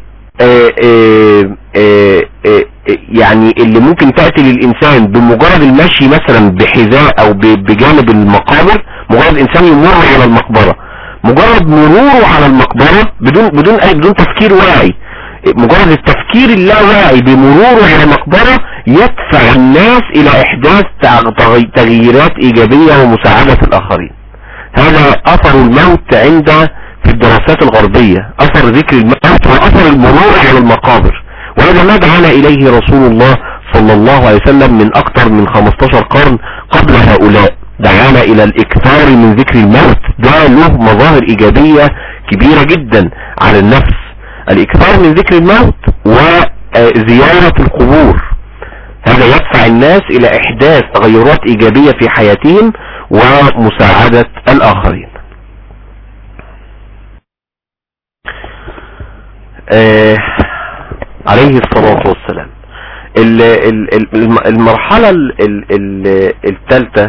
Speaker 4: يعني اللي ممكن تأتي للإنسان بمجرد المشي مثلا بحذاء أو بجانب المقابر، مجرد إنسان يمر على المقبرة، مجرد مروره على المقبرة بدون تفكير واعي، مجرد التفكير اللاواعي بمروره على المقبرة يدفع الناس إلى إحداث تغييرات إيجابية ومساعدة الآخرين. هذا أثر الموت في الدراسات الغربية، أثر ذكر الموت وأثر المرور على المقابر، وهذا ما دعانا إليه رسول الله صلى الله عليه وسلم من أكثر من 15 قرن قبل هؤلاء، دعانا إلى الإكثار من ذكر الموت. ده له مظاهر إيجابية كبيرة جدا على النفس، الإكثار من ذكر الموت وزيارة القبور، هذا يدفع الناس إلى إحداث تغيرات إيجابية في حياتهم ومساعدة الآخرين. عليه الصلاة والسلام. المرحلة الثالثة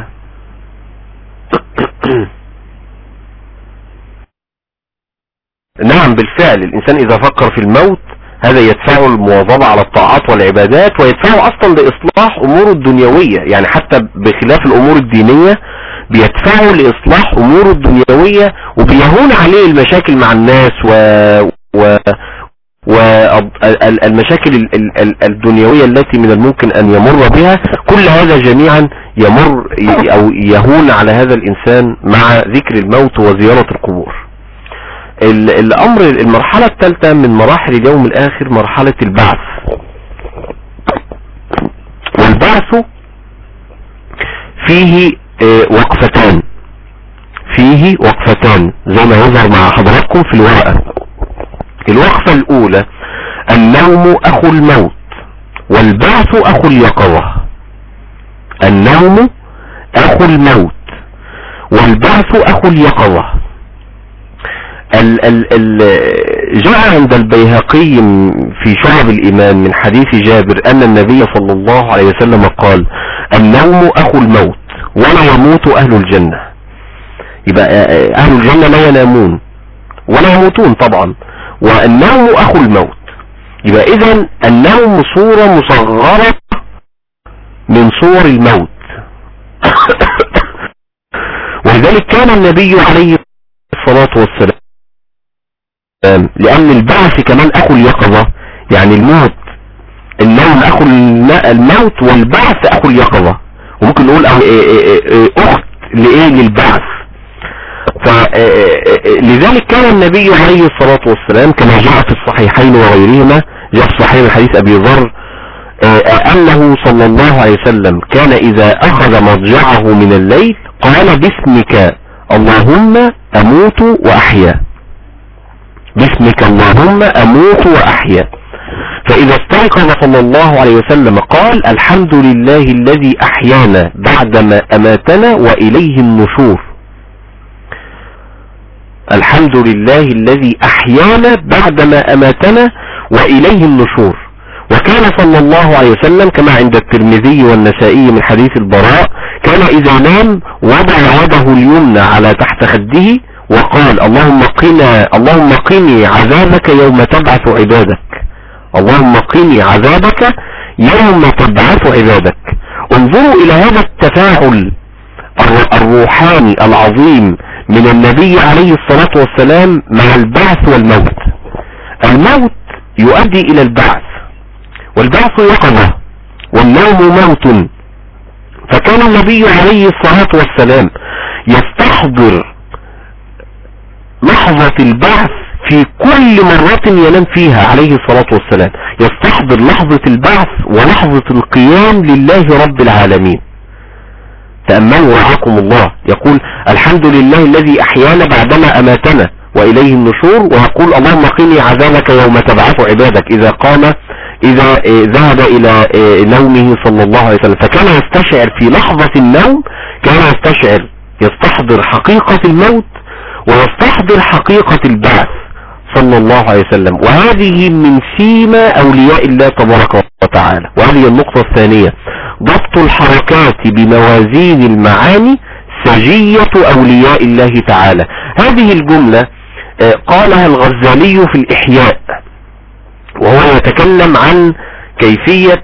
Speaker 4: نعم بالفعل الإنسان إذا فكر في الموت هذا يدفعه المواظبة على الطاعات والعبادات، ويدفعه أصلا لإصلاح أموره الدنيوية، يعني حتى بخلاف الأمور الدينية بيدفعه لإصلاح أموره الدنيوية، وبيهون عليه المشاكل مع الناس والمشاكل الدنيوية التي من الممكن أن يمر بها. كل هذا جميعا يمر أو يهون على هذا الإنسان مع ذكر الموت وزيارة القبور. المرحلة الثالثة من مراحل اليوم الآخر مرحلة البعث، والبعث فيه وقفتان زي ما يظهر مع حضراتكم في الورقة. الوقفة الأولى: النوم أخو الموت والبعث أخو اليقظة. النوم أخو الموت والبعث أخو اليقظة. جاء عند البيهقي في شعب الإيمان من حديث جابر أن النبي صلى الله عليه وسلم قال: النوم أخو الموت ولا يموت أهل الجنة. يبقى أهل الجنة لا ينامون ولا يموتون طبعا، والنوم أخو الموت. يبقى إذن النوم صورة مصغرة من صور الموت. ولذلك كان النبي عليه الصلاة والسلام، لأن البعث كمان أخو اليقظة، يعني الموت النوم أخو الموت والبعث أخو اليقظة، وممكن نقول أخت للبعث. فلذلك كان النبي عليه الصلاة والسلام كما جاء في الصحيحين وغيرهما، جاء في صحيح حديث أبي ذر أنه صلى الله عليه وسلم كان إذا أخذ مضجعه من الليل قال: باسمك اللهم أموت وأحيا، باسمك اللهم أموت وأحيا. فإذا استيقظ صلى الله عليه وسلم قال: الحمد لله الذي أحيانا بعدما أماتنا وإليه النشور. الحمد لله الذي أحيانا بعدما أماتنا وإليه النشور. وكان صلى الله عليه وسلم كما عند الترمذي والنسائي من حديث البراء كان إذا نام وضع يده اليمنى على تحت خده وقال: اللهم قني عذابك يوم تبعث عبادك، اللهم قني عذابك يوم تبعث عبادك. انظروا إلى هذا التفاعل الروحاني العظيم من النبي عليه الصلاة والسلام مع البعث والموت. الموت يؤدي إلى البعث، والبعث يقظة، والنوم موت. فكان النبي عليه الصلاة والسلام يستحضر لحظة البعث في كل مرة ينام فيها عليه الصلاة والسلام، يستحضر لحظة البعث ولحظة القيام لله رب العالمين. تأملوا رعاكم الله، يقول: الحمد لله الذي أحيانا بعدما أماتنا وإليه النشور، ويقول: اللهم قني عذابك يوم تبعث عبادك إذا ذهب إلى نومه صلى الله عليه وسلم. فكان يستشعر في لحظة النوم، كان يستحضر حقيقة الموت ويستحضر حقيقة البعث. صلى الله عليه وسلم. وهذه من سيما أولياء الله تبارك وتعالى. وهذه النقطة الثانية، ضبط الحركات بموازين المعاني سجية أولياء الله تعالى. هذه الجملة قالها الغزالي في الإحياء وهو يتكلم عن كيفية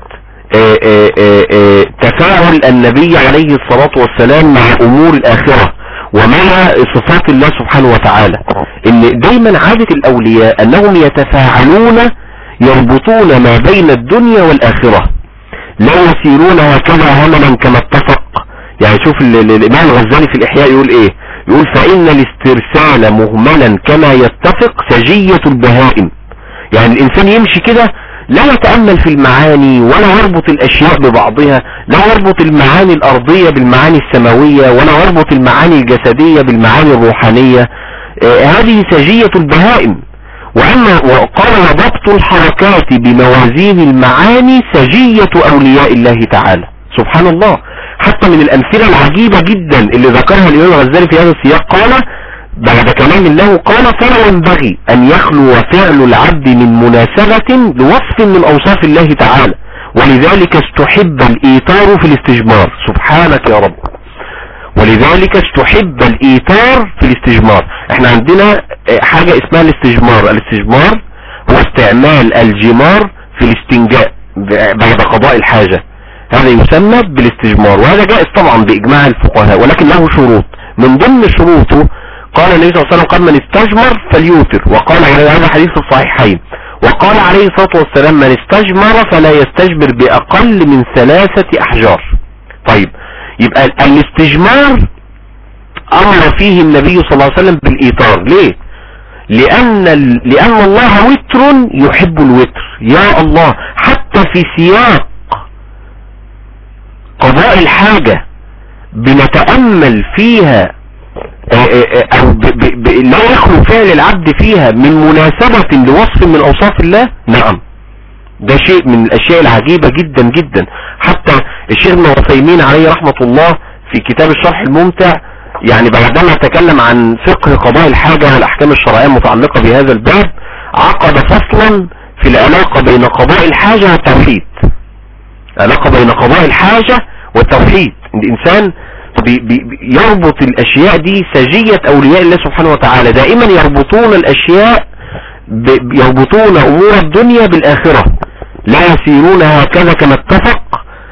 Speaker 4: تفاعل النبي عليه الصلاة والسلام مع أمور الآخرة ومع صفات الله سبحانه وتعالى. ان دايما عادة الأولياء أنهم يتفاعلون يربطون ما بين الدنيا والآخرة، لا يسيرون هكذا هملا كما اتفق. يعني شوف الإمام الغزالي في الإحياء يقول ايه، يقول فإن الاسترسال مهملا كما يتفق سجية البهائم. يعني الإنسان يمشي كده لا يتأمل في المعاني ولا يربط الأشياء ببعضها، لا يربط المعاني الأرضية بالمعاني السماوية ولا يربط المعاني الجسدية بالمعاني الروحانية. هذه سجية البهائم. وقال وضبط الحركات بموازين المعاني سجية أولياء الله تعالى. سبحان الله. حتى من الأمثلة العجيبة جدا اللي ذكرها الإمام الغزالي في هذا السياق، قال بعد كلام الله، قال فلا ينبغي أن يخلو فعل العبد من مناسبة لوصف من أوصاف الله تعالى، ولذلك استحب الإيثار في الاستجمار. سبحانك يا رب. ولذلك استحب الإيثار في الاستجمار. احنا عندنا حاجة اسمها الاستجمار. الاستجمار هو استعمال الجمار في الاستنجاء بعد قضاء الحاجة، هذا يسمى بالاستجمار، وهذا جائز طبعا بإجماع الفقهاء، ولكن له شروط. من ضمن شروطه قال النبي صلى الله عليه وسلم قال من استجمر فليوتر، وقال هذا حديث في الصحيحين، وقال عليه الصلاة والسلام من استجمر فلا يستجمر بأقل من 3 أحجار. طيب يبقى الاستجمار أمر فيه النبي صلى الله عليه وسلم بالإيثار. ليه؟ لأن الله وتر يحب الوتر. يا الله، حتى في سياق قضاء الحاجة بنتأمل فيها أو لا يخلو فعل العبد فيها من مناسبة لوصف من أوصاف الله. نعم، ده شيء من الأشياء العجيبة جدا جدا. حتى الشيخ ابن عثيمين عليه رحمة الله في كتاب الشرح الممتع، يعني بعدما تكلم عن فقه قضاء الحاجة والأحكام الشرعية المتعلقة بهذا الباب، عقد فصلا في العلاقة بين قضاء الحاجة والتوحيد. علاقة بين قضاء الحاجة والتوحيد. الإنسان يربط الأشياء دي سجية أولياء الله سبحانه وتعالى. دائما يربطون الأشياء يربطون أمور الدنيا بالآخرة، لا يسيرون هكذا كما اتفق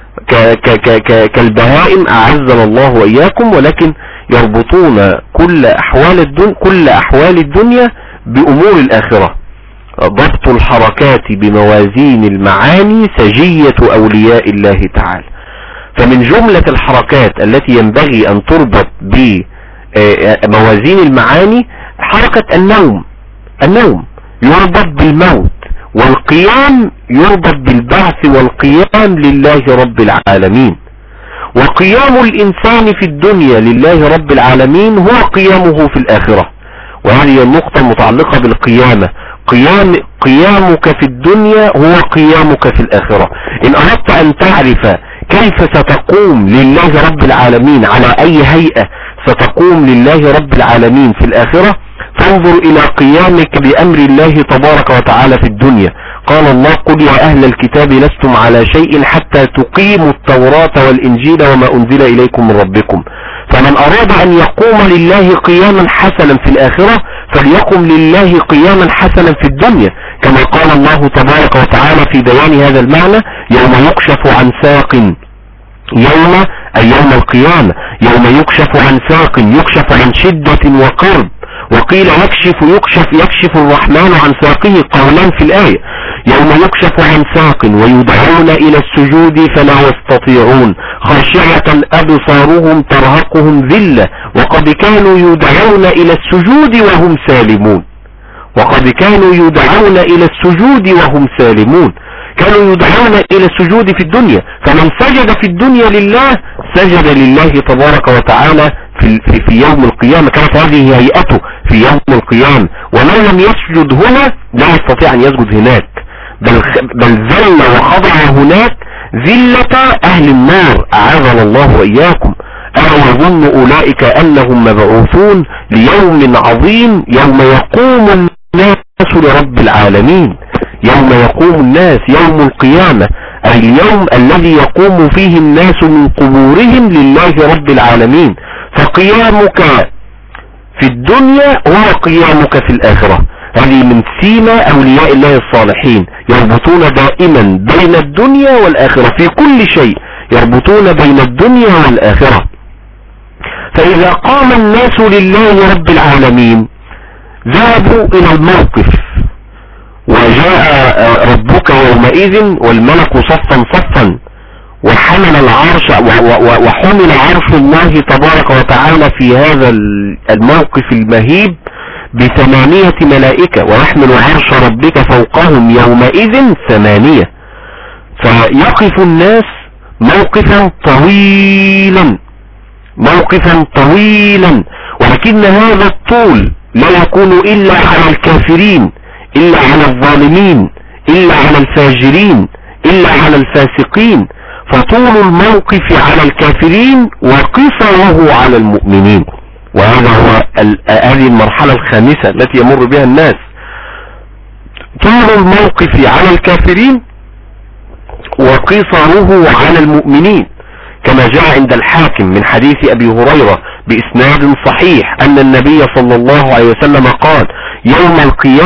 Speaker 4: كالبهائم أعزنا الله وإياكم، ولكن يربطون كل أحوال الدنيا بأمور الآخرة. ضبط الحركات بموازين المعاني سجية أولياء الله تعالى. فمن جملة الحركات التي ينبغي أن تربط بموازين المعاني حركة النوم يربط بالموت، والقيام يربط بالبعث والقيام لله رب العالمين. وقيام الإنسان في الدنيا لله رب العالمين هو قيامه في الآخرة. وهذه النقطة المتعلقة بالقيامة. قيامك في الدنيا هو قيامك في الآخرة. إن أردت أن تعرف كيف ستقوم لله رب العالمين، على أي هيئة ستقوم لله رب العالمين في الآخرة، فانظر إلى قيامك بأمر الله تبارك وتعالى في الدنيا. قال الله قل يا أهل الكتاب لستم على شيء حتى تقيموا التوراة والإنجيل وما أنزل إليكم من ربكم. فمن أراد أن يقوم لله قياما حسنا في الآخرة فليقم لله قياما حسنا في الدنيا، كما قال الله تبارك وتعالى في بيان هذا المعنى يوم يكشف عن ساق، يوم القيامة، يوم يكشف عن ساق، يكشف عن شدة وقرب. وقيل يكشف الرحمن عن ساقه، قولان في الآية. يوم يكشف عن ساق ويدعون إلى السجود فلا يستطيعون، خاشعة أبصارهم ترهقهم ذلة وقد كانوا يدعون إلى السجود وهم سالمون. كانوا يدعون إلى السجود في الدنيا، فمن سجد في الدنيا لله سجد لله تبارك وتعالى في يوم القيامة. كانت هذه هيئته في يوم القيامة. ومن لم يسجد هنا لا يستطيع أن يسجد هناك، بل ذل وخضع هناك ذلة أهل النار، أعاذنا الله وإياكم. ألا يظن أولئك أنهم مبعوثون ليوم عظيم يوم يقوم الناس لرب العالمين. يوم يقوم الناس يوم القيامة، أي اليوم الذي يقوم فيه الناس من قبورهم لله رب العالمين. فقيامك في الدنيا هو قيامك في الآخرة. هذه من سيما أولياء الله الصالحين، يربطون دائما بين الدنيا والآخرة في كل شيء، يربطون بين الدنيا والآخرة. فإذا قام الناس لله رب العالمين ذهبوا إلى الموقف، وجاء ربك يومئذ والملك صفا صفا، وحمل عرش الله تبارك وتعالى في هذا الموقف المهيب ب8 ملائكة، ويحمل عرش ربك فوقهم يومئذ 8. فيقف الناس موقفا طويلا، ولكن هذا الطول لا يكون إلا على الكافرين، إلا على الظالمين، إلا على الفاجرين، إلا على الفاسقين. فطول الموقف على الكافرين وقصره على المؤمنين، وهذا هو هذه المرحلة الخامسة التي يمر بها الناس. طول الموقف على الكافرين وقصره على المؤمنين، كما جاء عند الحاكم من حديث أبي هريرة بإسناد صحيح أن النبي صلى الله عليه وسلم قال: يوم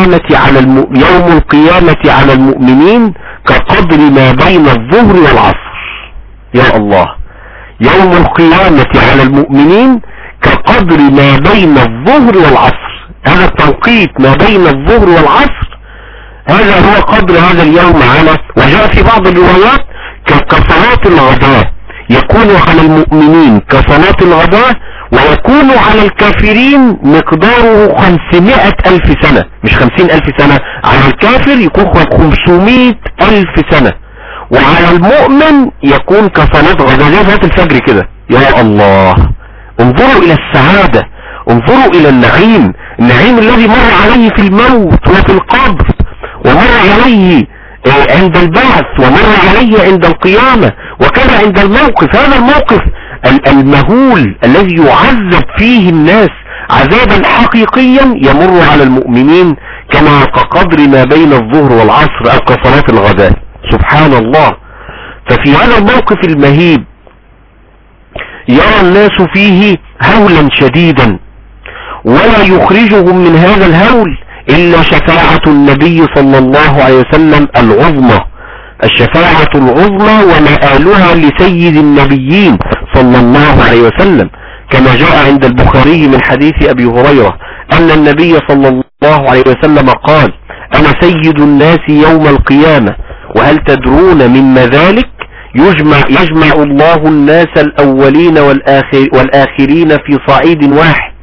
Speaker 4: القيامة على المؤمنين كقدر ما بين الظهر والعصر. يا الله، يوم القيامة على المؤمنين كقدر ما بين الظهر والعصر. هذا التوقيت ما بين الظهر والعصر، هذا هو قدر هذا اليوم على. وجاء في بعض الروايات كصلاة الغداء، يكون على المؤمنين كصلاة الغداء، ويكون على الكافرين مقداره 500,000 سنة، مش 50,000 سنة. على الكافر يكون 500,000 سنة، وعلى المؤمن يكون كصلاة غداء زي صلاة الفجر كده. يا الله، انظروا إلى السعادة، انظروا إلى النعيم الذي مر عليه في الموت وفي القبر، ومر عليه عند البعث، ومر عليه عند القيامة، وكان عند الموقف، هذا الموقف المهول الذي يعذب فيه الناس عذابا حقيقيا يمر على المؤمنين كما كقدر ما بين الظهر والعصر أو كصلاة الغداء. سبحان الله. ففي هذا الموقف المهيب يرى الناس فيه هولا شديدا، ولا يخرجهم من هذا الهول إلا شفاعة النبي صلى الله عليه وسلم العظمى، الشفاعة العظمى ومآلها لسيد النبيين صلى الله عليه وسلم، كما جاء عند البخاري من حديث أبي هريرة أن النبي صلى الله عليه وسلم قال: أنا سيد الناس يوم القيامة، وهل تدرون مما ذلك؟ يجمع الله الناس الأولين والآخرين في صعيد واحد،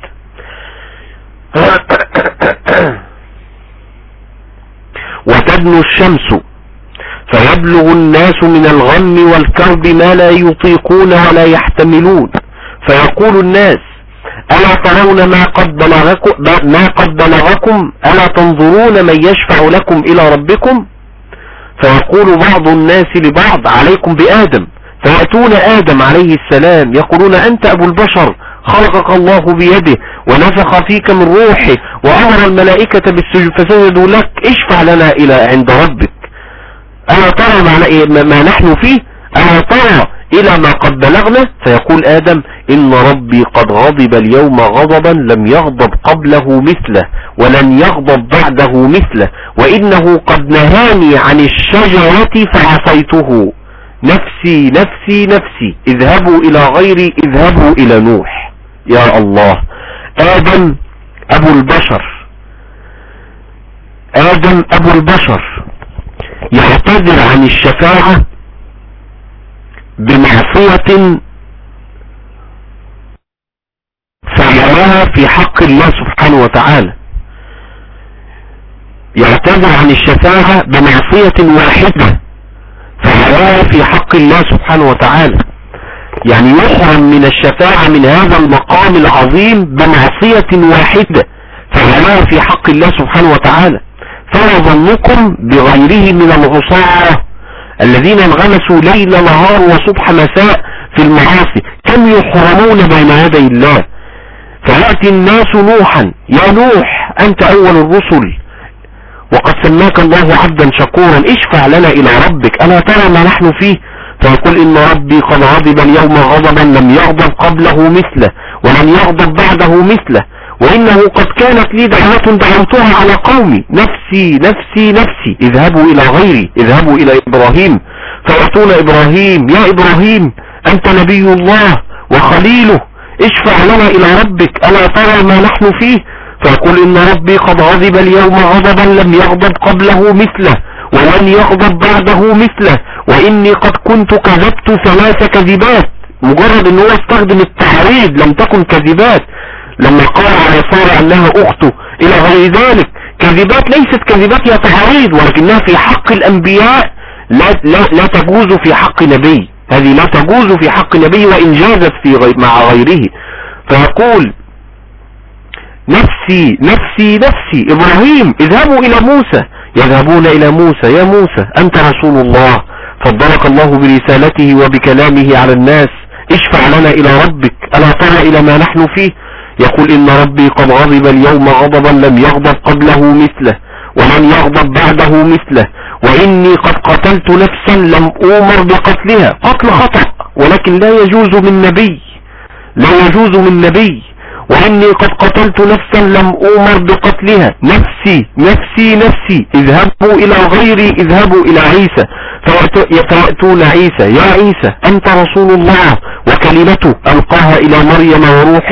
Speaker 4: وتدنو الشمس فيبلغ الناس من الغم والكرب ما لا يطيقون ولا يحتملون، فيقول الناس: ألا ترون ما قد بلغكم ألا تنظرون من يشفع لكم إلى ربكم؟ فيقول بعض الناس لبعض: عليكم بآدم. فيأتون آدم عليه السلام يقولون: أنت أبو البشر، خلقك الله بيده ونفخ فيك من روحه وأمر الملائكة بالسجود فسجدوا لك، اشفع لنا إلى عند ربك. ألا ترى ما نحن فيه؟ ألا ترى إلى ما قد بلغنا؟ فيقول آدم: إن ربي قد غضب اليوم غضبا لم يغضب قبله مثله ولن يغضب بعده مثله، وإنه قد نهاني عن الشجرة فعصيته، نفسي نفسي نفسي، اذهبوا إلى غيري، اذهبوا إلى نوح. يا الله، آدم أبو البشر، آدم أبو البشر يعتذر عن الشفاعة بمعصية فعلها في حق الله سبحانه وتعالى، يعتذر عن الشفاعة بمعصية واحدة فعلها في حق الله سبحانه وتعالى، يعني يحرم من الشفاعة من هذا المقام العظيم بمعصية واحدة فعلها في حق الله سبحانه وتعالى. فما ظنكم بغيره من العصاة الذين انغمسوا ليل نهار وصبح مساء في المعاصي، كم يحرمون بين يدي الله. فيأتي الناس نوحا: يا نوح أنت أول الرسل، وقد سماك الله عبدا شكورا، اشفع لنا إلى ربك، ألا ترى ما نحن فيه؟ فيقول إن ربي قد غضب اليوم غضبا لم يغضب قبله مثله ولن يغضب بعده مثله، وإنه قد كانت لي دعوة دعوتها على قومي، نفسي نفسي نفسي، اذهبوا إلى غيري، اذهبوا إلى إبراهيم. فيأتون إبراهيم، يا إبراهيم أنت نبي الله وخليله، اشفع لنا إلى ربك، ألا ترى ما نحن فيه؟ فيقول إن ربي قد غضب اليوم غضبا لم يغضب قبله مثله ولن يغضب بعده مثله، وإني قد كنت كذبت 3 كذبات. مجرد ان هو استخدم التحريض، لم تكن كذبات. لما قال على سارة انها اخته الى غير ذلك، كذبات ليست كذبات يا تحريض، ولكنها في حق الانبياء لا تجوز في حق نبي، هذه لا تجوز في حق نبي وان جازت مع غيره. فيقول نفسي نفسي نفسي. إبراهيم اذهبوا إلى موسى، يذهبون إلى موسى، يا موسى أنت رسول الله، فضلك الله برسالته وبكلامه على الناس، اشفع لنا إلى ربك، ألا ترى إلى ما نحن فيه؟ يقول إن ربي قد غضب اليوم غضبا لم يغضب قبله مثله ولن يغضب بعده مثله، وإني قد قتلت نفسا لم أؤمر بقتلها، قتل خطأ ولكن لا يجوز من نبي، لا يجوز من نبي، وإني قد قتلت نفسا لم أؤمر بقتلها، نفسي نفسي نفسي، اذهبوا إلى غيري، اذهبوا إلى عيسى. فيأتون عيسى، يا عيسى أنت رسول الله وكلمته ألقاها إلى مريم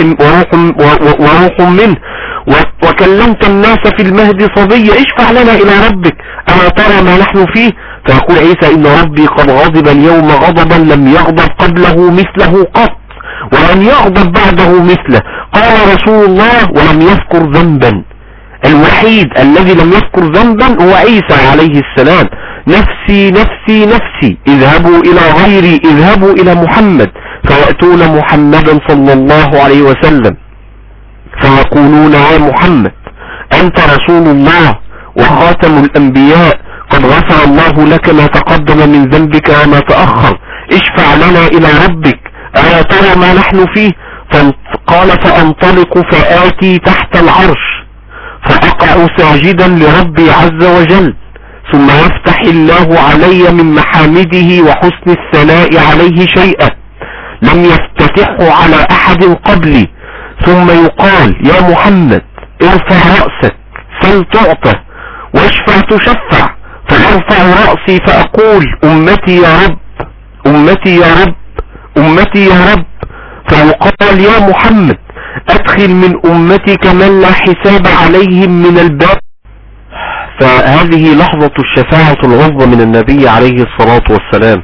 Speaker 4: وروح منه، وكلمت الناس في المهد صبيا، اشفع لنا إلى ربك، ألا ترى ما نحن فيه؟ فيقول عيسى إن ربي قد غضب اليوم غضبا لم يغضب قبله مثله قط ولن يغضب بعده مثله. قال رسول الله ولم يذكر ذنبا، الوحيد الذي لم يذكر ذنبا هو عيسى عليه السلام. نفسي نفسي نفسي، اذهبوا إلى غيري، اذهبوا إلى محمد. فيأتون محمدا صلى الله عليه وسلم فيقولون يا محمد أنت رسول الله وخاتم الأنبياء، قد غفر الله لك ما تقدم من ذنبك وما تأخر، اشفع لنا إلى ربك، ألا ترى ما نحن فيه؟ قال فأنطلق فآتي تحت العرش فأقع ساجدا لربي عز وجل، ثم يفتح الله علي من محامده وحسن الثناء عليه شيئا لم يفتتحه على أحد قبلي، ثم يقال يا محمد ارفع رأسك سل تعطى واشفع تشفع، فأرفع رأسي فأقول أمتي يا رب أمتي يا رب أمتي يا رب، فيقال يا محمد أدخل من أمتك من لا حساب عليهم من الباب. فهذه لحظة الشفاعة العظمى من النبي عليه الصلاة والسلام.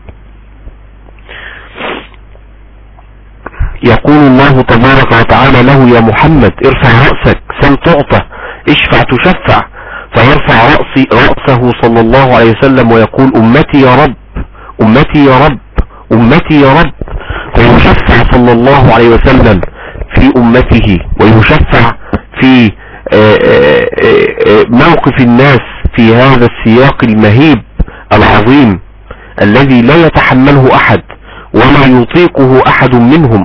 Speaker 4: يقول الله تبارك وتعالى له يا محمد ارفع رأسك سل تعطى اشفع تشفع، فيرفع رأسه صلى الله عليه وسلم ويقول أمتي يا رب أمتي يا رب أمتي يا رب، فيشفع صلى الله عليه وسلم في أمته، ويشفع في موقف الناس في هذا السياق المهيب العظيم الذي لا يتحمله أحد ولا يطيقه أحد منهم.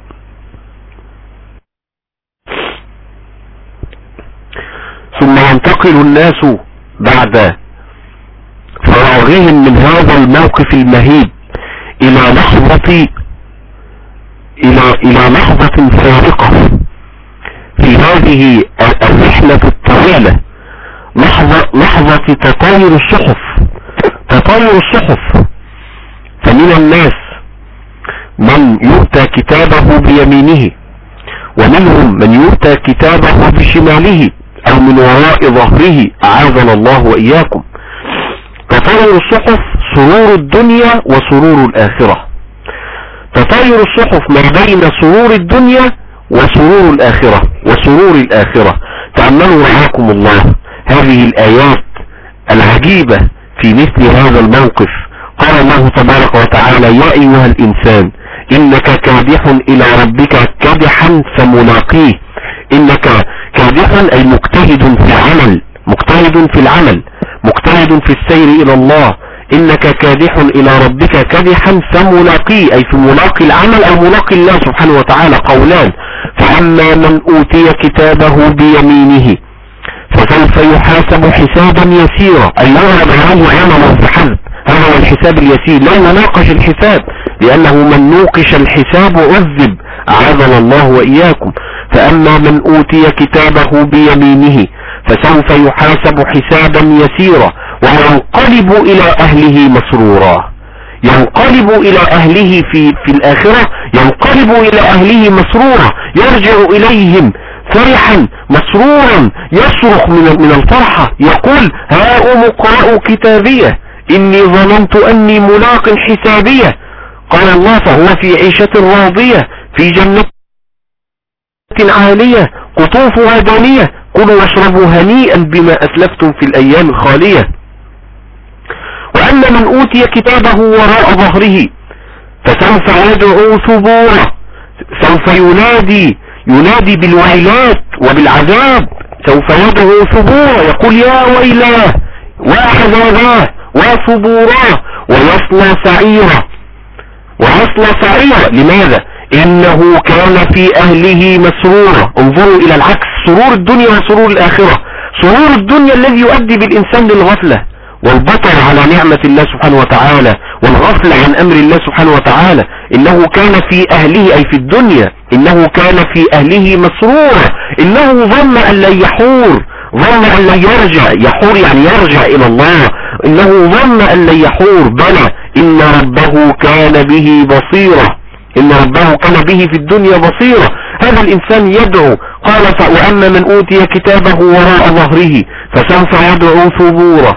Speaker 4: ثم ينتقل الناس بعد فراغهم من هذا الموقف المهيب إلى لحظة فارقة في هذه الرحلة الطويلة، لحظة تطاير الصحف. فمن الناس من يؤتى كتابه بيمينه، ومنهم من يؤتى كتابه بشماله أو من وراء ظهره، أعاذنا الله وإياكم. تطاير الصحف سرور الدنيا وسرور الآخرة، تطاير الصحف ما بين سرور الدنيا وسرور الآخرة. تأملوا رعاكم الله هذه الآيات العجيبة في مثل هذا الموقف. قال الله تبارك وتعالى يا أيها الإنسان إنك كادح إلى ربك كادحا فملاقيه. إنك كادح أي مجتهد في العمل مجتهد في السير إلى الله. إنك كادح إلى ربك كادحا فملاقيه، أي في ملاقي العمل أو ملاقي الله سبحانه وتعالى. قولان: فأما من أوتي كتابه بيمينه فسوف يحاسب حسابا يسيرا، أي يغلب عليه عمله فحسب. هذا هو الحساب اليسير، لا يناقش الحساب، لأنه من نوقش الحساب عذب، أعاذنا الله وإياكم. فأما من أوتي كتابه بيمينه فسوف يحاسب حسابا يسيرا وينقلب إلى أهله مسرورا. ينقلب إلى أهله في الآخرة، ينقلب إلى أهله مسرورا، يرجع إليهم فرحا مسرورا، يصرخ من الفرحة، يقول هاؤم اقرأوا كتابيه إني ظننت أني ملاق حسابيه. قال الله فهو في عيشة راضية في جنة عالية قطوفها دانية كلوا واشربوا هنيئا بما أسلفتم في الأيام الخالية. وأما من أوتي كتابه وراء ظهره فسوف يدعو ثبورا، سوف ينادي بالويلات وبالعذاب، سوف يدعو ثبورا، يقول يا ويلاه وحزاناه وثبوراه، ويصلى سعيرا. لماذا؟ إنه كان في أهله مسرورا. انظروا إلى العكس، سرور الدنيا وسرور الآخرة. سرور الدنيا الذي يؤدي بالإنسان للغفلة والبطر على نعمة الله سبحانه وتعالى والغفل عن أمر الله سبحانه وتعالى. إنه كان في أهله أي في الدنيا، إنه كان في أهله مسرورا، إنه ظن أن لا يحور، ظن أن لا يحور يعني يرجع إلى الله، إنه ظن أن لا يحور، بلى إن ربه كان به بصيرا، إن ربه كان به في الدنيا بصيرا. هذا الإنسان يدعو. قال وأما من أوتي كتابه وراء ظهره فسوف يدعو ثبورا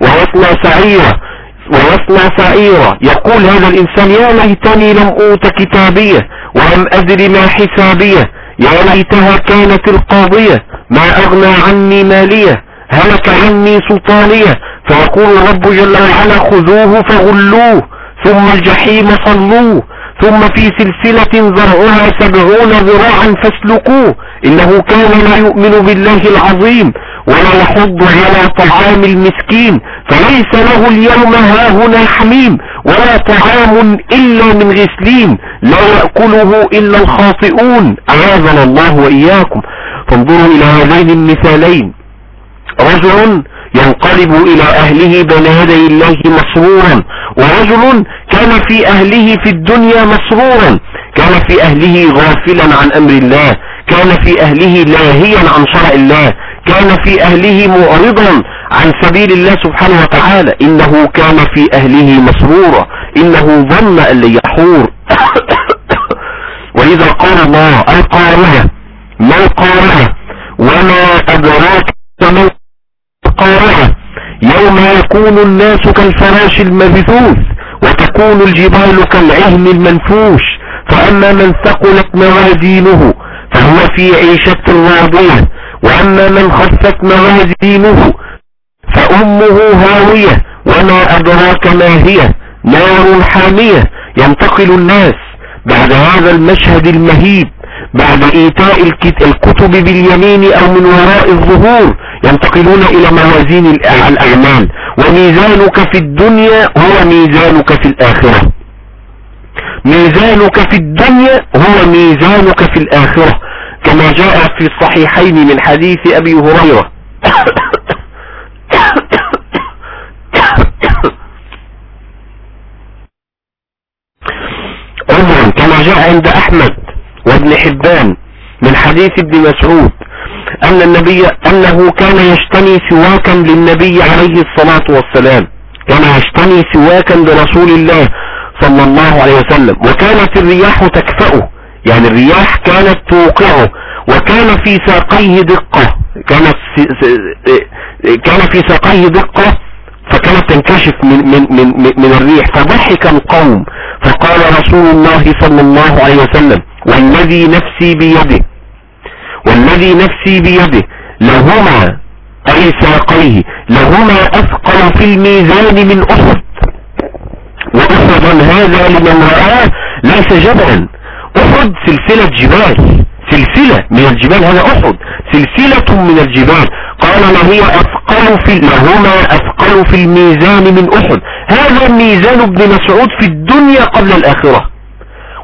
Speaker 4: ويصلى سعيرا. يقول هذا الإنسان يا ليتني لم أوت كتابيه ولم أدر ما حسابيه، يا ليتها كانت القاضية ما أغنى عني ماليه، هلك عني سلطانيه. فيقول رب جل وعلا خذوه فغلوه ثم الجحيم صلوه ثم في سلسلة ذرعها 70 ذراعا فاسلكوه، إنه كان لا يؤمن بالله العظيم ولا يحض على طعام المسكين، فليس له اليوم هاهنا حميم ولا طعام إلا من غسلين لا يأكله إلا الخاطئون، أعاذنا الله وإياكم. فانظروا إلى هذين المثالين، رجل ينقلب إلى أهله بين يدي الله مسرورا، ورجل كان في أهله في الدنيا مسرورا، كان في أهله غافلا عن أمر الله، كان في أهله لاهيا عن شرع الله، كان في أهله معرضا عن سبيل الله سبحانه وتعالى. إنه كان في أهله مسرورا، إنه ظن أن لن يحور. وإذا قال الله القارعة، ما القارعة وما أدراك ما القارعة، يوم يكون الناس كالفراش المبثوث وتكون الجبال كالعهن المنفوش، فأما من ثقلت موازينه فهو في عيشة راضية، وأما من خفت موازينه فأمه هاوية وما أدراك ما هي نار حامية. ينتقل الناس بعد هذا المشهد المهيب، بعد إيتاء الكتب باليمين أو من وراء الظهور، ينتقلون إلى موازين الأعمال. وميزانك في الدنيا هو ميزانك في الآخرة، ميزانك في الدنيا هو ميزانك في الآخرة، كما جاء في الصحيحين من حديث أبي هريرة كما جاء عند أحمد وابن حبان من حديث ابن مسعود أنه كان يشتني سواكا للنبي عليه الصلاة والسلام، كان يشتني سواكا لرسول الله صلى الله عليه وسلم، وكانت الرياح تكفأه، يعني الرياح كانت توقعه، وكان في ساقيه دقة، كان في ساقيه دقة فكانت تنكشف من الريح، فضحك القوم، فقال رسول الله صلى الله عليه وسلم والذي نفسي بيده لهما أي ساقيه لهما أثقل في الميزان من أحد، وأحدا هذا لمن رآه ليس جبلا، أحد سلسلة جبال، سلسلة من الجبال، هذا أحد سلسلة من الجبال، قال لهما أثقل في الميزان من أحد. هذا ميزان ابن مسعود في الدنيا قبل الآخرة،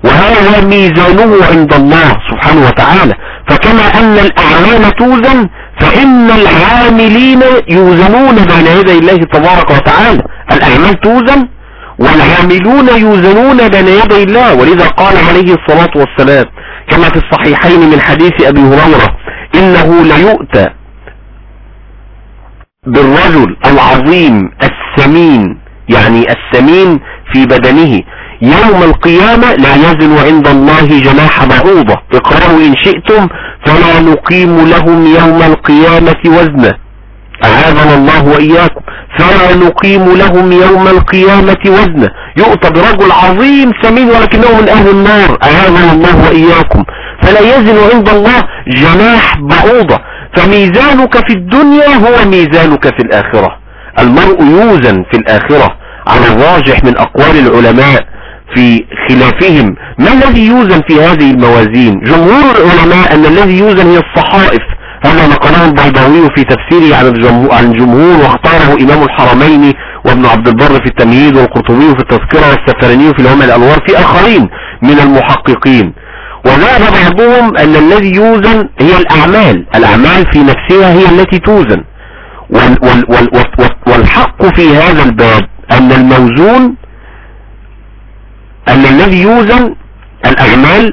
Speaker 4: وهذا ميزانه عند الله سبحانه وتعالى. فكما أن الأعمال توزن فإن العاملين يوزنون بين يدي الله تبارك وتعالى. الأعمال توزن والعاملون يوزنون بين يدي الله. ولذا قال عليه الصلاة والسلام كما في الصحيحين من حديث أبي هريرة: إنه ليؤتى بالرجل العظيم السمين، يعني السمين في بدنه، يوم القيامة لا يزن عند الله جناح بعوضة، اقرأوا إن شئتم: فلا نقيم لهم يوم القيامة وزنا. أعاذنا الله وإياكم. فلا نقيم لهم يوم القيامة وزنا. يؤتى برجل عظيم سمين ولكنه من أهل النار، أعاذنا الله وإياكم. فلا يزن عند الله جناح بعوضة. فميزانك في الدنيا هو ميزانك في الآخرة. المرء يوزن في الآخرة على الراجح من أقوال العلماء في خلافهم ما الذي يوزن في هذه الموازين. جمهور العلماء أن الذي يوزن هي الصحائف. هذا نقله البيضاوي في تفسيره عن الجمهور، واختاره إمام الحرمين وابن عبد البر في التمهيد، والقرطبي في التذكرة، والسفراني في لوامع الأنوار، في آخرين من المحققين. وذهب بعضهم أن الذي يوزن هي الأعمال في نفسها هي التي توزن. والحق في هذا الباب أن الموزون، أن الذي يوزن الأعمال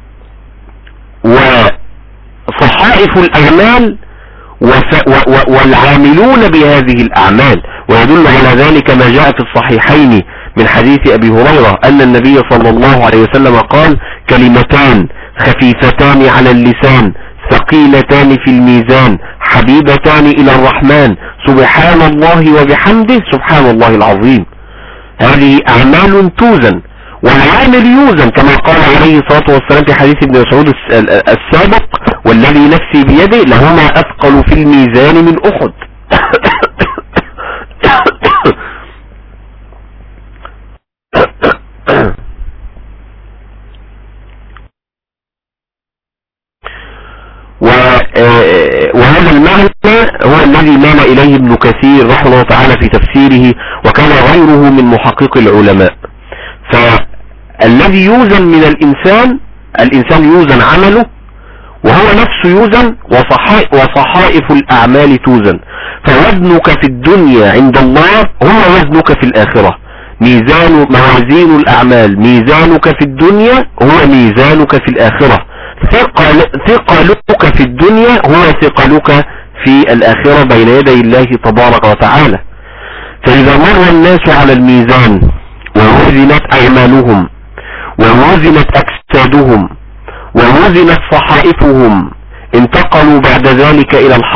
Speaker 4: وصحائف الأعمال والعاملون بهذه الأعمال. ويدل على ذلك ما جاء في الصحيحين من حديث أبي هريرة أن النبي صلى الله عليه وسلم قال: كلمتان خفيفتان على اللسان ثقيلتان في الميزان حبيبتان إلى الرحمن سبحان الله وبحمده سبحان الله العظيم. هذه أعمال توزن، والعامل يوزن كما قال عليه الصلاة والسلام في حديث ابن مسعود السابق: والذي نفسي بيده لهما أثقل في الميزان من أحد. وهذا المعنى هو الذي مال إليه ابن كثير رحمه الله تعالى في تفسيره، وكان غيره من محقق العلماء. فالذي يوزن من الإنسان يوزن عمله، وهو نفسه يوزن، وصحائف الأعمال توزن. فوزنك في الدنيا عند الله هو وزنك في الآخرة. موازين الأعمال ميزانك في الدنيا هو ميزانك في الآخرة. ثقلك في الدنيا هو ثقلك في الآخرة بين يدي الله تبارك وتعالى. فإذا مر الناس على الميزان ووزنت أعمالهم ووزنت أجسادهم ووزنت صحائفهم انتقلوا بعد ذلك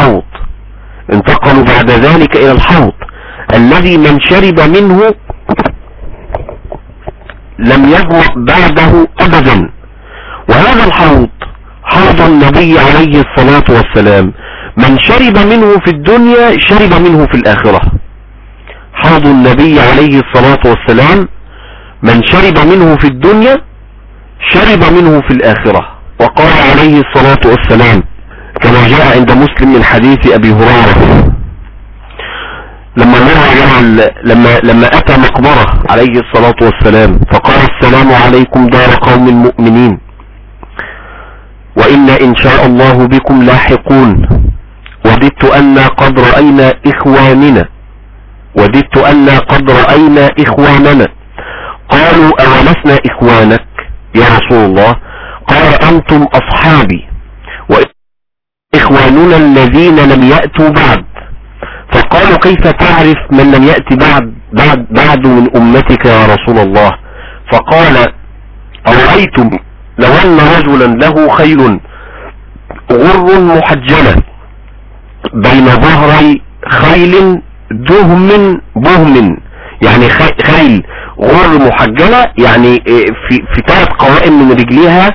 Speaker 4: إلى الحوض الذي من شرب منه لم يظمأ بعده أبدا. وهذا الحوض حوض النبي عليه الصلاة والسلام، من شرب منه في الدنيا شرب منه في الآخرة. حوض النبي عليه الصلاة والسلام من شرب منه في الدنيا شرب منه في الآخرة. وقال عليه الصلاة والسلام كما جاء عند مسلم من حديث أبي هريرة لما أتى مقبرة عليه الصلاة والسلام فقال: السلام عليكم دار قوم المؤمنين، وإنا إن شاء الله بكم لاحقون. وددت أن قد رأينا إخواننا. قالوا: أولسنا إخوانك يا رسول الله؟ قال: أنتم أصحابي وإخواننا الذين لم يأتوا بعد. فقالوا: كيف تعرف من لم يأتي بعد من أمتك يا رسول الله؟ فقال: أرأيتم لو أن رجلا له خيل غر محجلة بين ظهري خيل دهم بهم، يعني خيل غر محجلة، يعني في 3 قوائم من رجليها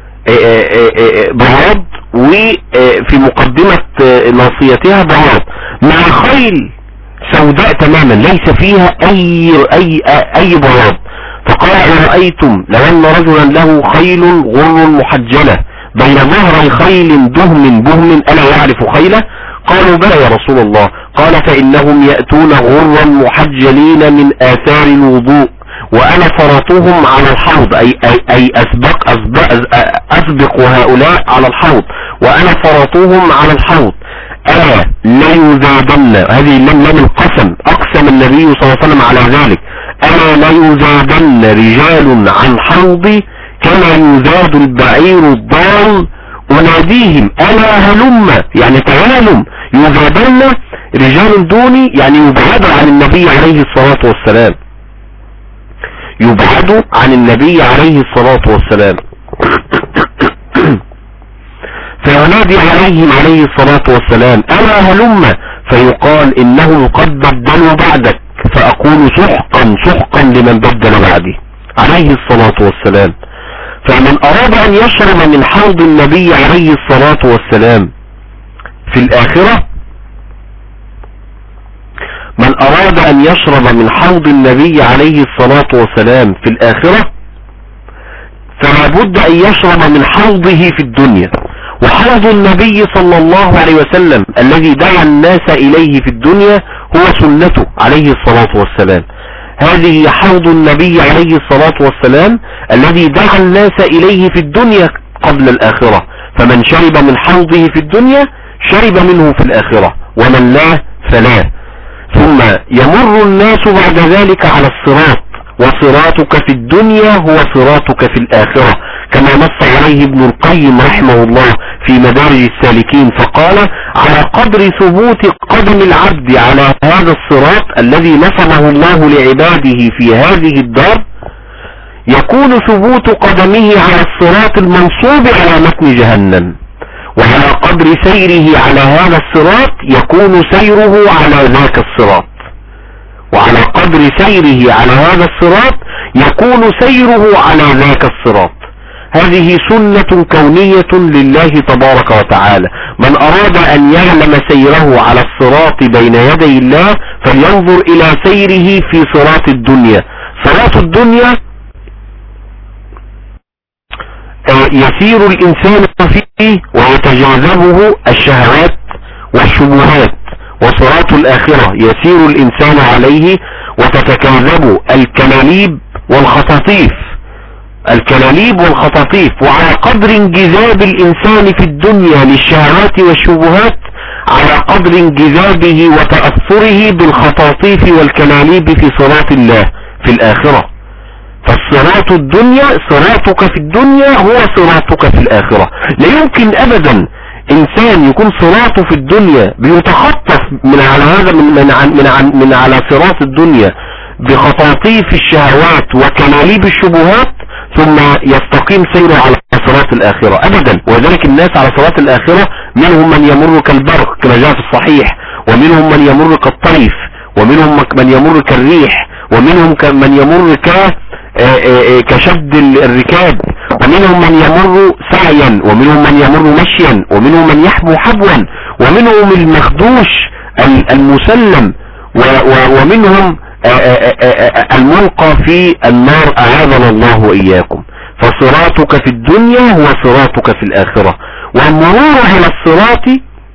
Speaker 4: بياض، وفي مقدمة ناصيتها بياض، مع خيل سوداء تماما ليس فيها أي بياض. فقال: أرأيتم لو أن رجلا له خيل غر محجلة بين ظهري خيل دهم بهم ألا يعرف خيله؟ قالوا: بلى يا رسول الله. قال: فإنهم يأتون غرا محجلين من آثار الوضوء وأنا فرطهم على الحوض، أي أسبق هؤلاء على الحوض وأنا فرطهم على الحوض. ألا لا يزادن، هذه لم القسم، أقسم النبي صلى الله عليه وسلم على ذلك، ألا لا يزادن رجال عن حوضي كما يزاد البعير الضال أناديهم ألا هلم، يعني تعالوا، يزادن رجال دوني، يعني يبعدوا عن النبي عليه الصلاة والسلام، يبعدوا عن النبي عليه الصلاة والسلام. فينادي عليهم عليه الصلاة والسلام ألا هلم، فيقال إنهم قد بدلوا بعدك، فأقول سحقا سحقا لمن بدل بعدي عليه الصلاة والسلام. فمن أراد أن يشرب من حوض النبي عليه الصلاة والسلام في الآخرة، من أراد أن يشرب من حوض النبي عليه الصلاة والسلام في الآخرة فلا بد أن يشرب من حوضه في الدنيا. وحوض النبي صلى الله عليه وسلم الذي دعا الناس إليه في الدنيا هو سنته عليه الصلاة والسلام. هذه حوض النبي عليه الصلاة والسلام الذي دعا الناس إليه في الدنيا قبل الآخرة، فمن شرب من حوضه في الدنيا شرب منه في الآخرة، ومن لا فلا. ثم يمر الناس بعد ذلك على الصراط، وصراطك في الدنيا هو صراطك في الآخرة، كما نص عليه ابن القيم رحمه الله في مدارج السالكين، فقال على قدر ثبوت قدم العبد على هذا الصراط الذي نصبه الله لعباده في هذه الدار، يكون ثبوت قدمه على الصراط المنصوب على متن جهنم، وعلى قدر سيره على هذا الصراط يكون سيره على ذاك الصراط، وعلى قدر سيره على هذا الصراط يكون سيره على ذاك الصراط. هذه سنة كونية لله تبارك وتعالى. من أراد أن يعلم سيره على الصراط بين يدي الله فلينظر إلى سيره في صراط الدنيا. صراط الدنيا يسير الإنسان فيه ويتجاذبه الشهوات والشبهات، وصراط الآخرة يسير الإنسان عليه وتتكاذب الكلاليب والخطاطيف، الكلاليب والخطاطيف. وعلى قدر انجذاب الإنسان في الدنيا للشهوات والشبهات على قدر انجذابه وتأثره بالخطاطيف والكلاليب في صراط الله في الآخرة. فالصراط الدنيا، صراطك في الدنيا هو صراطك في الآخرة. لا يمكن أبدا إنسان يكون صراطه في الدنيا بيتخطف من على هذا من على صراط الدنيا بخطاطيف الشهوات وكلاليب الشبهات ثم يستقيم سيره على صراط الآخرة أبدا. وذلك الناس على صراط الآخرة منهم من يمر كالبرق كما جاء في الصحيح، ومنهم من يمر كالطيف، ومنهم من يمر كالريح، ومنهم من يمر كشد الركاب، ومنهم من يمر سعيا، ومنهم من يمر مشيا، ومنهم من يحبو حبوا، ومنهم المخدوش المسلم، ومنهم الملقى في النار أعاذنا الله وإياكم. فصراطك في الدنيا هو صراطك في الآخرة. والمرور على الصراط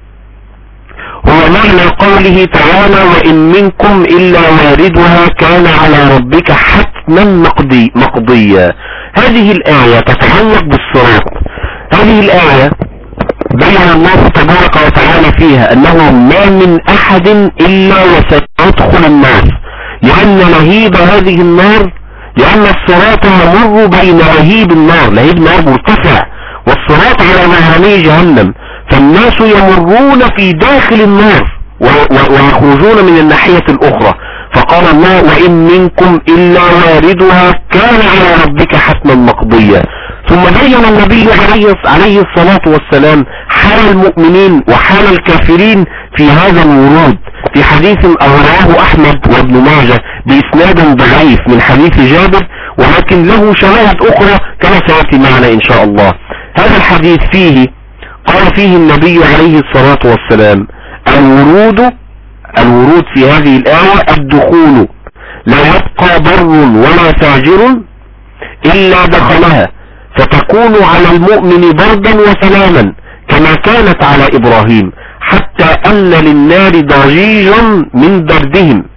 Speaker 4: هو معنى قوله تعالى وإن منكم إلا واردها كان على ربك حتما مقضيا. هذه الآية تتعلق بالصراط. هذه الآية بين الله تبارك وتعالى فيها أنه ما من أحد إلا وسيدخل النار، لأن لهيب هذه النار، لأن الصراط يمر بين لهيب النار، لهيب النار مرتفع والصراط على مهراني جهنم، فالناس يمرون في داخل النار ويخرجون من الناحية الأخرى. فقال الله وإن منكم إلا واردها كان على ربك حتما مقضيا. ثم بين النبي عليه الصلاة والسلام حال المؤمنين وحال الكافرين في هذا الورود في حديث رواه أحمد وابن ماجه بإسناد ضعيف من حديث جابر، ولكن له شواهد أخرى كما سيأتي معنا إن شاء الله. هذا الحديث فيه قال فيه النبي عليه الصلاة والسلام الورود في هذه الآية الدخول، لا يبقى بر ولا فاجر إلا دخلها، فتكون على المؤمن بردا وسلاما كما كانت على إبراهيم، حتى أن للنار ضجيجا من بردهم،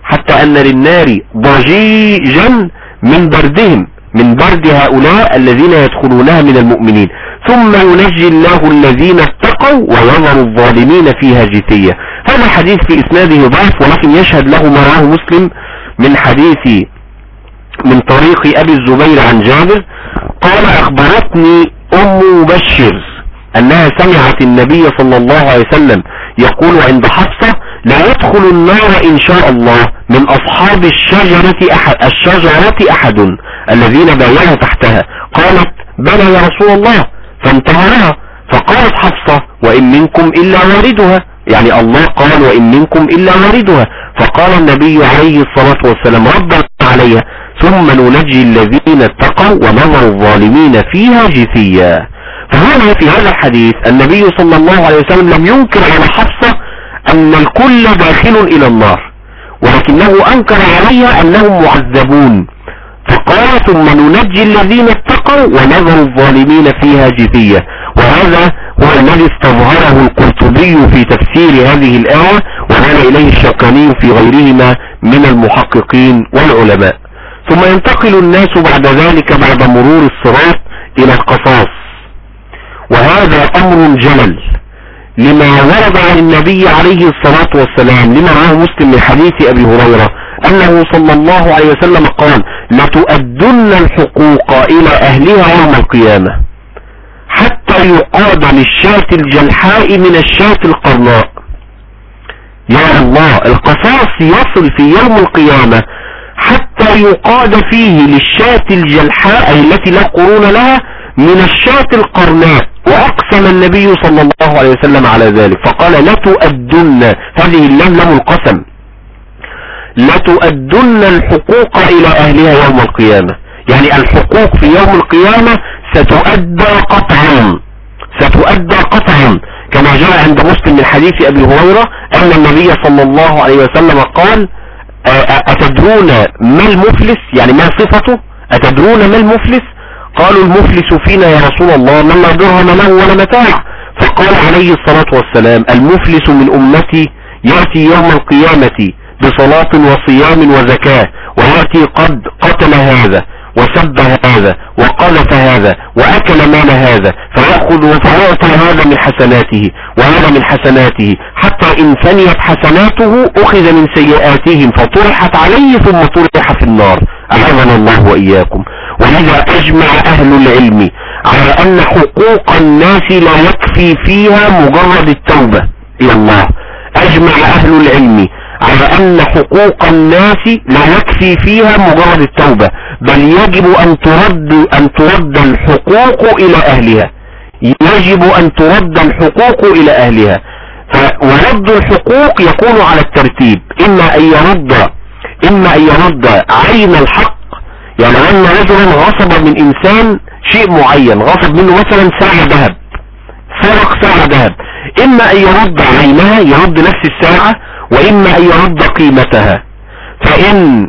Speaker 4: حتى أن للنار ضجيجا من بردهم، من برد هؤلاء الذين يدخلونها من المؤمنين، ثم ينجي الله الذين اتقوا ويذر الظالمين فيها جثية. هذا الحديث في إسناده ضعف، ولكن يشهد له ما رواه مسلم من حديث من طريق أبي الزبير عن جابر قال: أخبرتني أم مبشر أنها سمعت النبي صلى الله عليه وسلم يقول عند حفصة: لا يدخل النار إن شاء الله من أصحاب الشجرة أحد الذين بايعوا تحتها. قالت: بلى يا رسول الله، فانتهرها. فقالت حفصة: وإن منكم إلا واردها، يعني الله قال: وإن منكم إلا واردها. فقال النبي عليه الصلاة والسلام ردا عليها: ثم ننجي الذين اتقوا ونذر الظالمين فيها جثيا. فهنا في هذا الحديث النبي صلى الله عليه وسلم لم ينكر على حفصة أن الكل داخل إلى النار، ولكنه أنكر عليها أنهم معذبون، فقال: ثم ننجي الذين اتقوا ونذر الظالمين فيها جثيا. وهذا هو الذي استظهره القرطبي في تفسير هذه الآية، ومال إليه الشوكاني في غيرهما من المحققين والعلماء. ثم ينتقل الناس بعد ذلك بعد مرور الصراط إلى القصاص، وهذا أمر جلل لما ورد عن النبي عليه الصلاة والسلام، لما رواه مسلم من حديث أبي هريرة أنه صلى الله عليه وسلم قال: لتؤدن الحقوق إلى أهلها يوم القيامة حتى يقاد للشاة الجلحاء من الشاة القرناء. يا الله، القصاص يصل في يوم القيامة حتى يقاد فيه للشاة الجلحاء أي التي لا قرون لها من الشاة القرناء. وأقسم النبي صلى الله عليه وسلم على ذلك فقال: لتؤدن، هذه اللام لام القسم، لتؤدن الحقوق إلى أهلها يوم القيامة، يعني الحقوق في يوم القيامة ستؤدى قطعا، ستؤدى قطعا، كما جاء عند مسلم من حديث أبي هريرة أن النبي صلى الله عليه وسلم قال: أتدرون ما المفلس؟ يعني ما صفته؟ أتدرون ما المفلس؟ قالوا: المفلس فينا يا رسول الله من لا درهم له ولا متاع. فقال عليه الصلاة والسلام: المفلس من أمتي يأتي يوم القيامة بصلاة وصيام وزكاة، ويأتي قد قتل هذا وسب هذا وقذف هذا وأكل مال هذا، فيعطى هذا من حسناته وهذا من حسناته، حتى إن فنيت حسناته أخذ من سيئاتهم فطرحت عليه ثم طرح في النار، أعاذنا الله وإياكم. ولذا أجمع أهل العلم على أن حقوق الناس لا يكفي فيها مجرد التوبة إلى الله. أجمع أهل العلم على أن حقوق الناس لا يكفي فيها مجرد التوبة، بل يجب أن ترد الحقوق إلى أهلها، يجب أن ترد الحقوق إلى أهلها. ورد الحقوق يكون على الترتيب: إما أن يرد عين الحق، يعني أن رجلا غصب من إنسان شيء معين، غصب منه مثلا ساعة ذهب، سرق ساعة ذهب، إما أن يرد عينها، يرد نفس الساعة، وإما أن يرد قيمتها. فإن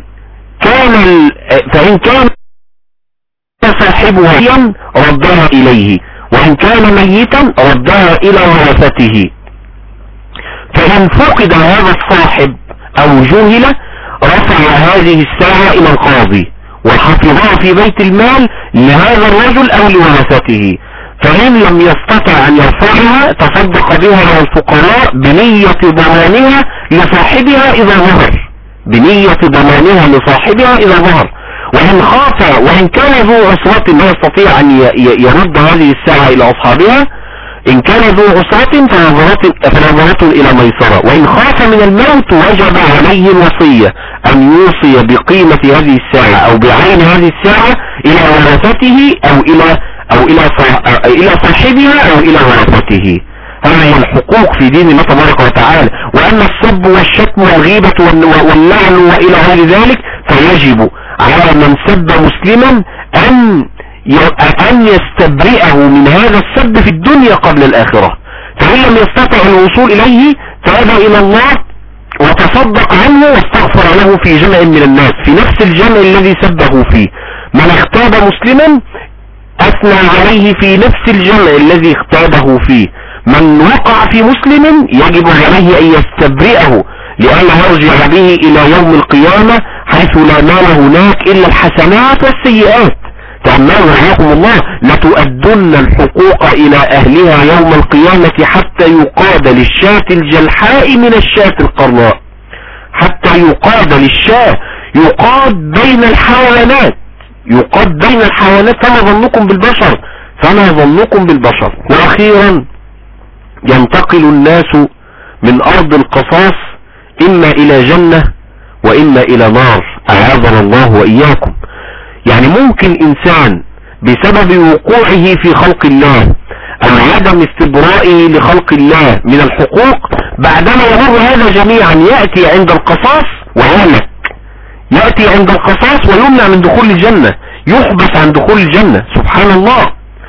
Speaker 4: كان صاحبها حيا ردها إليه، وإن كان ميتا ردها إلى ورثته. فإن فقد هذا الصاحب أو جهل رفع هذه الساعة إلى القاضي وحفظها في بيت المال لهذا الرجل أو لورثته. فإن لم يستطع أن يرفعها تصدق بها على الفقراء بنية ضمانها لصاحبها إذا ظهر، بنية ضمانها لصاحبها إذا ظهر. وإن كان ذو عسرة لا يستطيع أن يرد هذه الساعة إلى أصحابها، إن كان ذو عسرة فنظرة إلى ميسرة. وإن خاف من الموت وجب عليه الوصية أن يوصي بقيمة هذه الساعة أو بعين هذه الساعة إلى ورثته أو إلى صاحبها أو إلى ورثته. هذه الحقوق في دين الله تبارك وتعالى. وأما السب والشتم والغيبة واللعن وإلى غير ذلك فيجب على من سب مسلما أن يستبرئه من هذا السب في الدنيا قبل الآخرة. فإن لم يستطع الوصول إليه تاب إلى الله وتصدق عنه واستغفر له في جمع من الناس في نفس الجمع الذي سبه فيه. من اغتاب مسلما أثنى عليه في نفس الجمع الذي اغتابه فيه. من وقع في مسلم يجب عليه أن يستبرئه لئلا يرجع به الى يوم القيامة حيث لا مال هناك الا الحسنات والسيئات. تأملوا رحمكم الله: لتؤدن الحقوق الى اهلها يوم القيامة حتى يقاد للشاة الجلحاء من الشاة القرناء. حتى يقاد للشاة، يقاد بين الحيوانات، يقاد بين الحيوانات. فما ظنكم بالبشر، فما ظنكم بالبشر. واخيرا ينتقل الناس من ارض القصاص اما الى جنة واما الى نار، اعاذنا الله واياكم. يعني ممكن انسان بسبب وقوعه في خلق الله او عدم استبرائه لخلق الله من الحقوق، بعدما يمر هذا جميعا يأتي عند القصاص ويهلك، يأتي عند القصاص ويمنع من دخول الجنة، يحبس عن دخول الجنة. سبحان الله.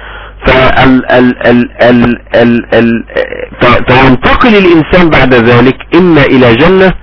Speaker 4: فينتقل الانسان بعد ذلك اما الى جنة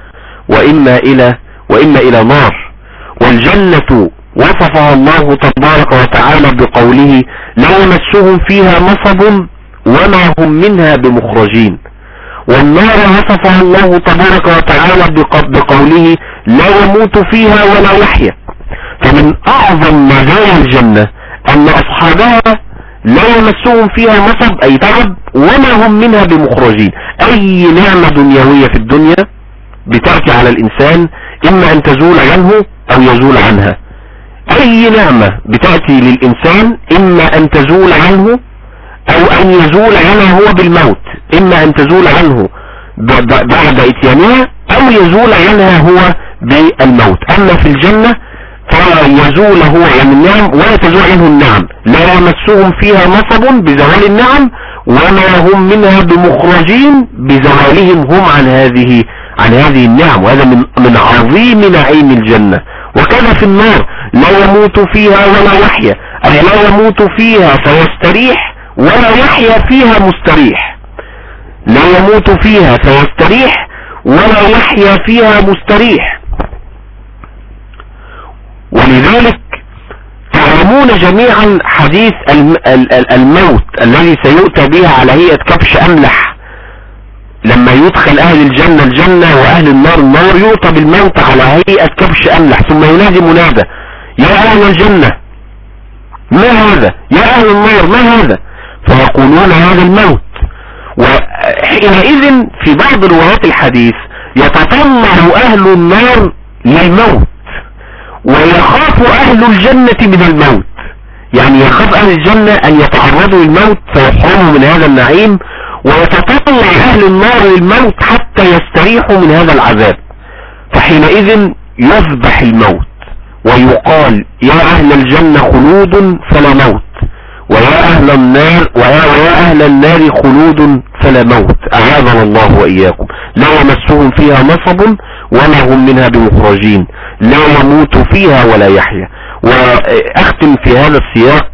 Speaker 4: واما الى نار. والجنة وصفها الله تبارك وتعالى بقوله: لا يمسهم فيها نصب وما هم منها بمخرجين. والنار وصفها الله تبارك وتعالى بقوله: لا يموت فيها ولا يحيا. فمن اعظم مزايا الجنة ان اصحابها لا يمسهم فيها نصب اي تعب وما هم منها بمخرجين. اي نعمة دنيوية في الدنيا بتأتي على الانسان اما ان تزول عنه او يزول عنها. اي نعمة بتأتي للانسان اما ان تزول عنه او ان يزول عنها هو بالموت، اما ان تزول عنه بعد اتيانها او يزول عنها هو بالموت. اما في الجنة فلا يزول هو عن النعم ولا تزول عنه النعم، لا يمسهم فيها نصب بزوال النعم وما هم منها بمخرجين بزوالهم هم عن هذه النعم. وهذا من عظيم نعيم الجنة. وكذا في النار: لا يموت فيها ولا يحيا، أي لا يموت فيها فيستريح ولا يحيا فيها مستريح. لا يموت فيها فيستريح ولا يحيا فيها مستريح. ولذلك تعلمون جميعا حديث الموت الذي سيؤتى به على هيئة كبش أملح. لما يدخل أهل الجنة الجنة وأهل النار النار، يؤتى بالموت على هيئة كبش أملح، ثم ينادي منادى: يا أهل الجنة ما هذا؟ يا أهل النار ما هذا؟ فيقولون: هذا الموت. وحينئذ في بعض روايات الحديث يتطلع أهل النار للموت ويخاف أهل الجنة من الموت. يعني يخاف أهل الجنة أن يتعرضوا للموت فيحرموا من هذا النعيم، ويتطلع أهل النار للموت حتى يستريحوا من هذا العذاب. فحينئذ يذبح الموت ويقال: يا أهل الجنة خلود فلا موت، ويا أهل النار خلود فلا موت، أعاذنا الله وإياكم. لا يمسهم فيها نصب وما هم منها بمخرجين، لا يموت فيها ولا يحيا. وأختم في هذا السياق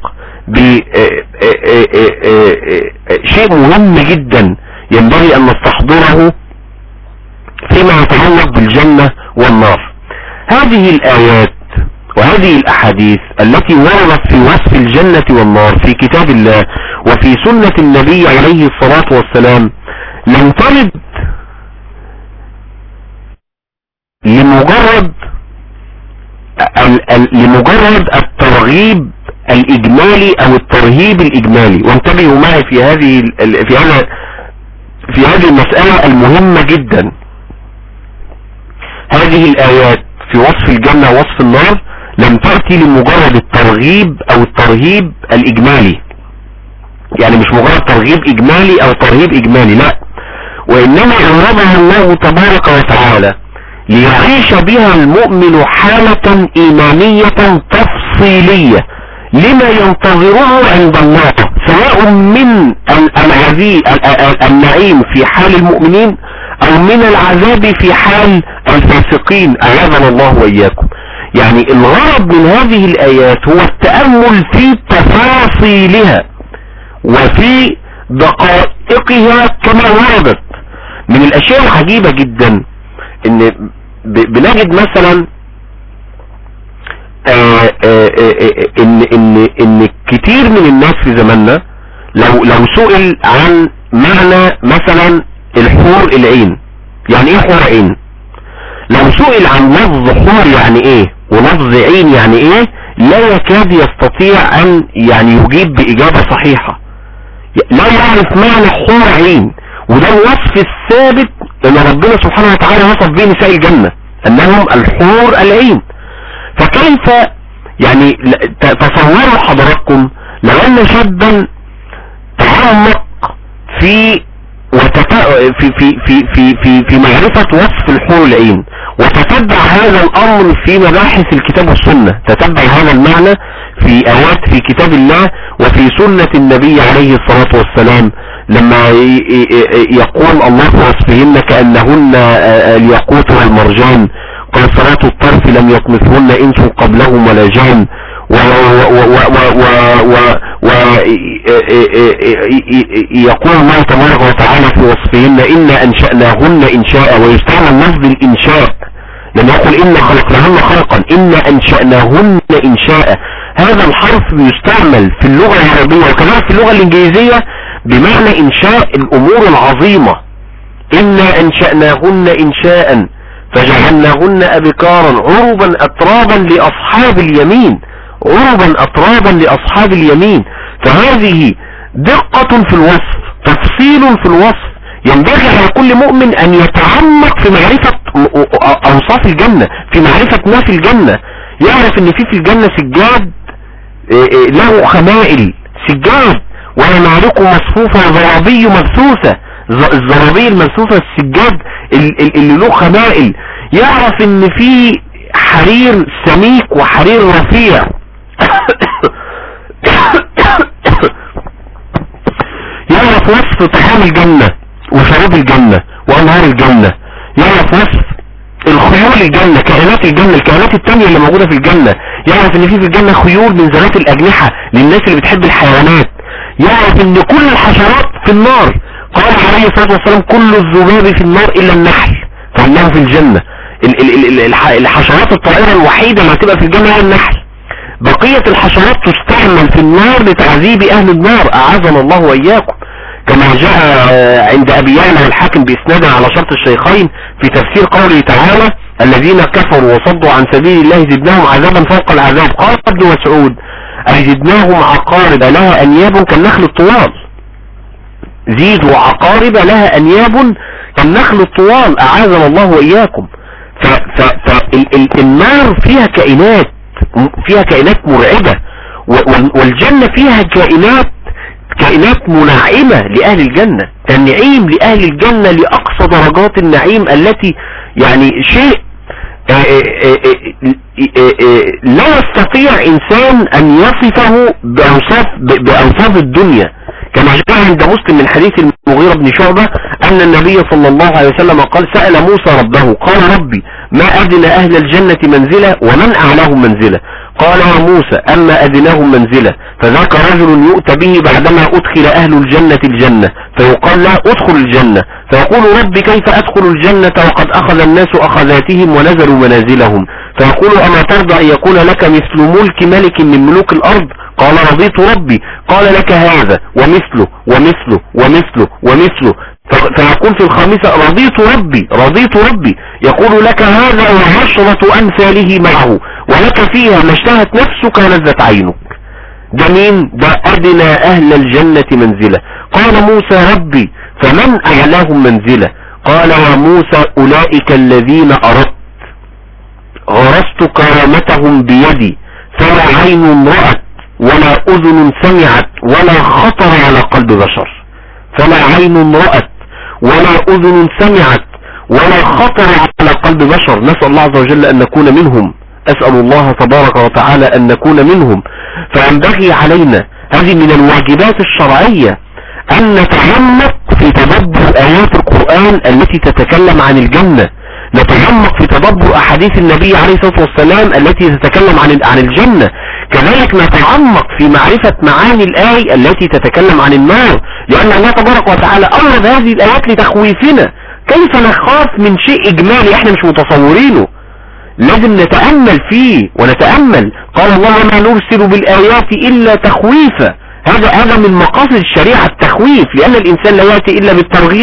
Speaker 4: بشيء مهم جدا ينبغي أن نستحضره فيما يتعلق بالجنة والنار. هذه الآيات وهذه الأحاديث التي وردت في وصف الجنة والنار في كتاب الله وفي سنة النبي عليه الصلاة والسلام لم ترد لمجرد الترغيب الإجمالي أو الترهيب الإجمالي. وانتبهوا معي في هذه المسألة المهمة جدا. هذه الآيات في وصف الجنة ووصف النار لم تأتي لمجرد الترغيب أو الترهيب الإجمالي، يعني مش مجرد ترغيب إجمالي أو ترهيب إجمالي، لا، وإنما أوردها الله تبارك وتعالى ليعيش بها المؤمن حالة إيمانية تفصيلية لما ينتظره عند الله، سواء من النعيم في حال المؤمنين أو من العذاب في حال الفاسقين، أعاذنا الله وإياكم. يعني الغرض من هذه الآيات هو التأمل في تفاصيلها وفي دقائقها كما وردت. من الأشياء العجيبة جدا ان بنجد مثلا ان كتير من الناس في زماننا لو سئل عن معنى مثلا الحور العين، يعني ايه حور عين؟
Speaker 5: لو سئل عن لفظ حور يعني ايه ولفظ عين يعني ايه لا يكاد يستطيع ان يعني يجيب باجابة صحيحة، لا يعرف معنى حور عين. وده الوصف الثابت ان ربنا سبحانه وتعالى وصف به نساء الجنة انهم الحور العين. فكيف يعني تصوروا حضراتكم لو ان شابا تعمق في في معرفة وصف الحور العين وتتبع هذا الامر في مباحث الكتاب والسنة، تتبع هذا المعنى في ايات في كتاب الله وفي سنة النبي عليه الصلاة والسلام لما يقول الله في وصفهن كأنهن الياقوت والمرجان قاصرات الطرف لم يطمثهن انس قبلهم ولا جان، ويقول الله تبارك وتعالى في وصفهن إنا أنشأناهن إنشاء، ويستعمل لفظ الإنشاء لما يقول إنا خلقناهن خلقا، إنا أنشأناهن إنشاء. هذا الحرف يستعمل في اللغة العربية وكذلك في اللغة الإنجليزية بمعنى إنشاء الأمور العظيمة. إنا أنشأناهن إنشاء فجعلناهن أبكارا عربا أترابا لأصحاب اليمين، عربا أترابا لأصحاب اليمين. فهذه دقة في الوصف، تفصيل في الوصف. ينبغي على كل مؤمن أن يتعمق في معرفة أوصاف الجنة، في معرفة ما في الجنة، يعرف أن في الجنة سجاد له خمائل، سجاد ونمارق مصفوفة وزرابي مبثوثة، الزرابي المبثوثة السجاد اللي له خمائل، يعرف ان في حرير سميك وحرير رفيع يعرف وصف طعام الجنة وشراب الجنة وانهار الجنة، يعرف وصف الخيول الجنة، كائنات الجنة، الكائنات التانية اللي موجودة في الجنة، يعرف ان في الجنة خيول من ذوات الاجنحة للناس اللي بتحب الحيوانات، يعرف ان كل الحشرات في النار، قال عليه الصلاة والسلام كل الذباب في النار الا النحل فانه في الجنة. الحشرات الطائرة الوحيدة اللي هتبقى في الجنة هي النحل، بقية الحشرات تستعمل في النار لتعذيب اهل النار، اعاذنا الله واياكم، كما جاء عند ابي يعلى والحاكم باسناد على شرط الشيخين في تفسير قوله تعالى الذين كفروا وصدوا عن سبيل الله زدناهم عذابا فوق العذاب. قال ابن مسعود اي زدناهم عقارب لها انياب كالنخل الطوال، زيد وعقارب لها انياب كالنخل الطوال، اعاذنا الله واياكم. فالنار فيها كائنات مرعبة، والجنة فيها كائنات منعمة لأهل الجنة، النعيم لأهل الجنة لأقصى درجات النعيم التي يعني شيء لا يستطيع إنسان أن يصفه بأوصاف الدنيا، كما جاء عند مسلم من حديث المغيرة بن شعبة أن النبي صلى الله عليه وسلم قال سأل موسى ربه قال ربي ما أدنى أهل الجنة منزلة ومن أعلاهم منزلة؟ قال يا موسى أما أدناهم منزلة فذاك رجل يؤتى به بعدما أدخل أهل الجنة الجنة فيقال له أدخل الجنة، فيقول ربي كيف أدخل الجنة وقد أخذ الناس أخذاتهم ونزلوا منازلهم؟ فيقول أما ترضى أن يكون لك مثل ملك ملك من ملوك الأرض؟ قال رضيت ربي. قال لك هذا ومثله ومثله ومثله ومثله، فيقول في الخامسة رضيت ربي. يقول لك هذا وعشرة أمثاله معه ولك فيها ما اشتهت نفسك ولذت عينك. ده مين؟ ده أدنى أهل الجنة منزلة. قال موسى ربي فمن أعلاهم منزلة؟ قال يا موسى أولئك الذين أردت غرست كرامتهم بيدي فلا عين رأت ولا أذن سمعت ولا خطر على قلب بشر، فلا عين رأت ولا أذن سمعت ولا خطر على قلب بشر. نسأل الله عز وجل أن نكون منهم، أسأل الله تبارك وتعالى أن نكون منهم. فينبغي علينا، هذه من الواجبات الشرعية، أن نتعمق في تدبر آيات القرآن التي تتكلم عن الجنة، نتعمق في تدبر أحاديث النبي عليه الصلاة والسلام التي تتكلم عن الجنة، كذلك نتعمق في معرفة معاني الآية التي تتكلم عن النار، لأن الله تبارك وتعالى أورد هذه الآيات لتخويفنا. كيف نخاف من شيء إجمالي احنا مش متصورينه؟ لازم نتأمل فيه ونتأمل. قال الله ما نرسل بالآيات إلا تخويفا، هذا من مقاصد الشريعة التخويف، لأن الإنسان لا يأتي إلا بالترغيب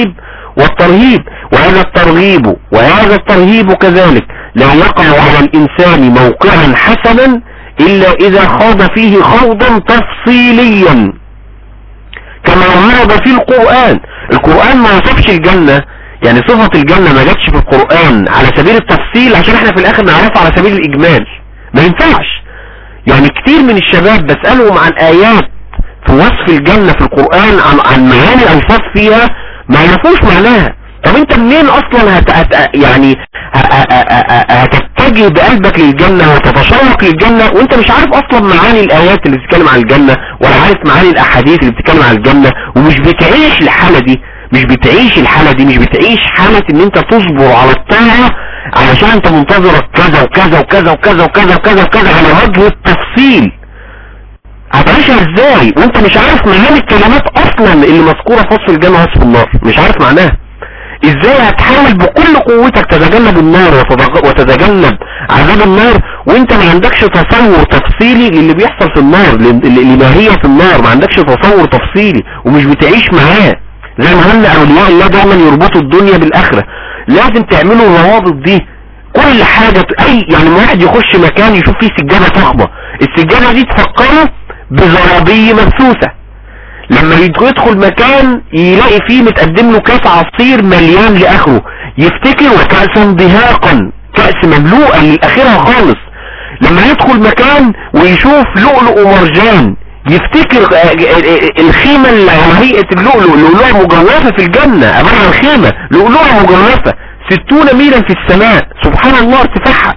Speaker 5: والترهيب. وهذا الترهيب كذلك لا يقع على الإنسان موقعا حسنا إلا إذا خاض فيه خوضا تفصيليا كما ورد في القرآن ما وصفش الجنة، يعني صفة الجنة ما جاتش في القرآن على سبيل التفصيل عشان احنا في الآخر نعرفها على سبيل الإجمال، ما ينفعش. يعني كتير من الشباب بسألهم عن آيات في وصف الجنة في القرآن عن معاني الأوصاف فيها ما يعرفوش معناها. طب انت منين اصلا هتتجه بقلبك للجنة وتتشوق للجنة وانت مش عارف اصلا معاني الايات اللي بتتكلم عن الجنة، ولا عارف معاني الاحاديث اللي بتتكلم عن الجنة، ومش بتعيش الحالة دي، مش بتعيش حالة ان انت تصبر على الطاعة علشان انت منتظرك كذا وكذا وكذا وكذا وكذا وكذا وكذا على وجه التفصيل. هتعيشها ازاي وانت مش عارف معاني الكلمات اصلا اللي مذكورة في وصف الجنة ووصف النار، مش عارف معناها؟ ازاي هتحاول بكل قوتك تتجنب النار وتتجنب عذاب النار وانت ما عندكش تصور تفصيلي للي بيحصل في النار، لماهية النار، ما عندكش تصور تفصيلي ومش بتعيش معاه. زي ما قلنا اولياء الله دايما يربطوا الدنيا بالاخرة، لازم تعملوا الروابط دي. كل حاجة يعني واحد يخش مكان يشوف فيه سجادة فخمة، السجادة دي تفكره بزرابي مبثوثة. لما يدخل مكان يلاقي فيه متقدم له كاس عصير مليان لاخره يفتكر وكأسا دهاقا، كأس مملوءة للاخرة خالص. لما يدخل مكان ويشوف لؤلؤ ومرجان يفتكر الخيمة اللي على هيئة اللؤلؤ، لؤلؤة مجوفة في الجنة، عبارة عن خيمة لؤلؤة مجوفة 60 ميلا في السماء، سبحان الله ارتفاعها.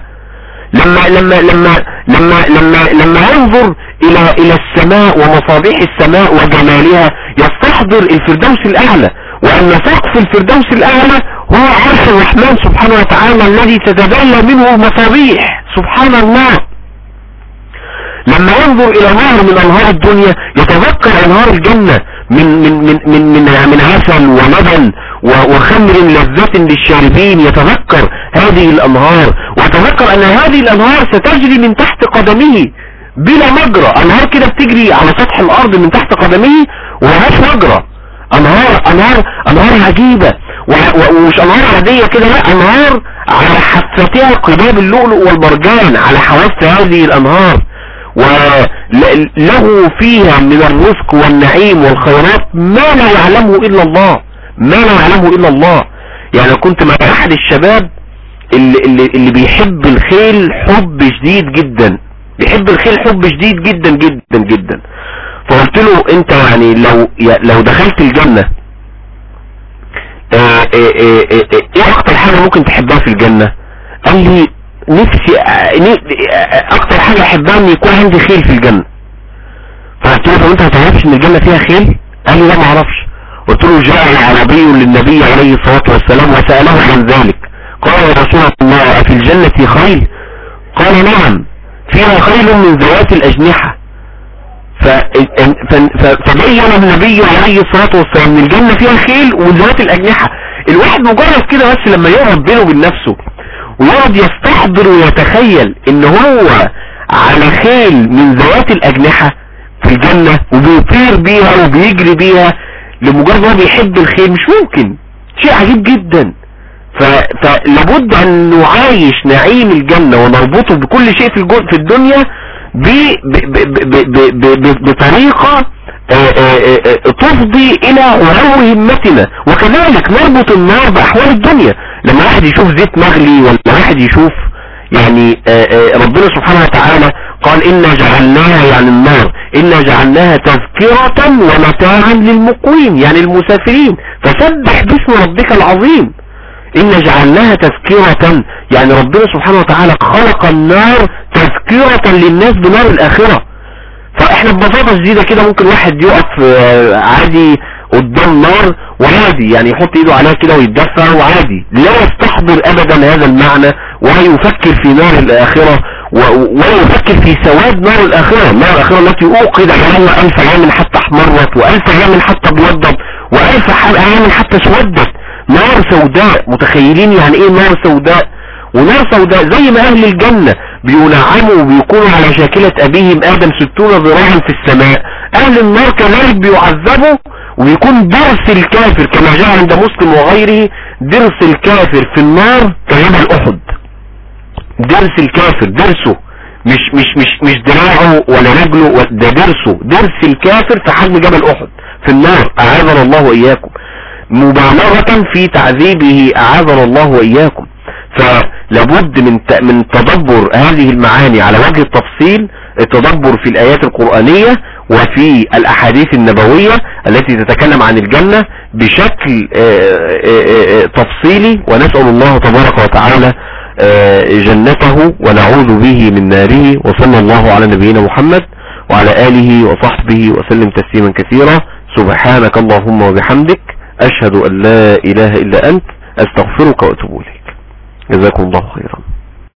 Speaker 5: لما ينظر الى السماء ومصابيح السماء وجمالها يستحضر الفردوس الاعلى، وان سقف الفردوس الاعلى هو عرش الرحمن سبحانه وتعالى الذي تتجلى منه مصابيح، سبحان الله. لما ينظر الى نهر من انهار الدنيا يتذكر انهار الجنة من عسل ولبن وخمر لذة للشاربين، يتذكر هذه الانهار ويتذكر ان هذه الانهار ستجري من تحت قدمه بلا مجرى. انهار كده بتجري على سطح الارض من تحت قدمه وملهاش مجرى. انهار عجيبة، ومش انهار عادية كده، لا، انهار على حفتها قباب اللؤلؤ والمرجان على حواف هذه الانهار، وله فيها من الرزق والنعيم والخيرات ما لا يعلمه الا الله. يعني كنت مع احد الشباب اللي بيحب الخيل حب شديد جدا، جدا جدا. فقلت له انت يعني لو دخلت الجنة ايه اكتر حاجة ممكن تحبها في الجنة؟ قال لي نفسي اكتر حاجة احبها ان يكون عندي خيل في الجنة. فقلت له طب انت ما تعرفش ان الجنة فيها خيل؟ قال لي لا ما اعرفش. قلت له جاء عربي للنبي عليه الصلاة والسلام وسأله عن ذلك، قال يا رسول الله أفي الجنة خيل؟ قال نعم فيها خيل من ذوات الأجنحة. فبين النبي عليه الصلاة والسلام ان الجنة فيها خيل وذوات الأجنحة. الواحد مجرد كده بس لما يقعد بينه وبين نفسه ويقعد يستحضر ويتخيل ان هو على خيل من ذوات الأجنحة في الجنة وبيطير بيها وبيجري بيها لمجرد هو بيحب الخيل، مش ممكن، شيء عجيب جدا. فلابد ان نعايش نعيم الجنة ونربطه بكل شيء في الدنيا بطريقة تفضي الى علو همتنا، وكذلك نربط النار باحوال الدنيا. لما واحد يشوف زيت مغلي ولا واحد يشوف يعني ربنا سبحانه وتعالى قال إنا جعلناها، يعني النار إنا جعلناها تذكرة ومتاعا للمقوين يعني المسافرين، فسبح باسم ربك العظيم. إنا جعلناها تذكرة يعني ربنا سبحانه وتعالى خلق النار تذكرة للناس بنار الآخرة. فإحنا ببساطة جديدة كده ممكن واحد يقف عادي قدام نار وعادي يعني يحط ايده عليها كده ويتدفع وعادي، لا يستحضر ابدا هذا المعنى ولا يفكر في نار الاخرة ولا يفكر في سواد نار الاخرة. نار الاخرة التي اوقد عليها 1000 عام حتى احمرت و1000 عام حتى ابيضت و1000 عام حتى اسودت. نار سوداء، متخيلين يعني ايه نار سوداء؟ ونار سوداء زي ما اهل الجنة بينعموا وبيكونوا على شاكلة ابيهم ادم 60 ذراعا في السماء، اهل النار كذلك بيعذبوا، ويكون درس الكافر كما جاء عند مسلم وغيره، درس الكافر في النار كجبل احد. درس الكافر درسه مش دراعه ولا رجله، ده درسه، درس الكافر في حجم جبل احد في النار، اعاذنا الله واياكم، مبالغة في تعذيبه، اعاذنا الله واياكم. فلابد من تدبر هذه المعاني على وجه التفصيل، التدبر في الآيات القرآنية وفي الأحاديث النبوية التي تتكلم عن الجنة بشكل تفصيلي، ونسأل الله تبارك وتعالى جنته ونعوذ به من ناره. وصلى الله على نبينا محمد وعلى آله وصحبه وسلم تسليما كثيرا. سبحانك اللهم وبحمدك، أشهد أن لا إله إلا أنت، أستغفرك وأتوب إليك. جزاكم الله خيرا.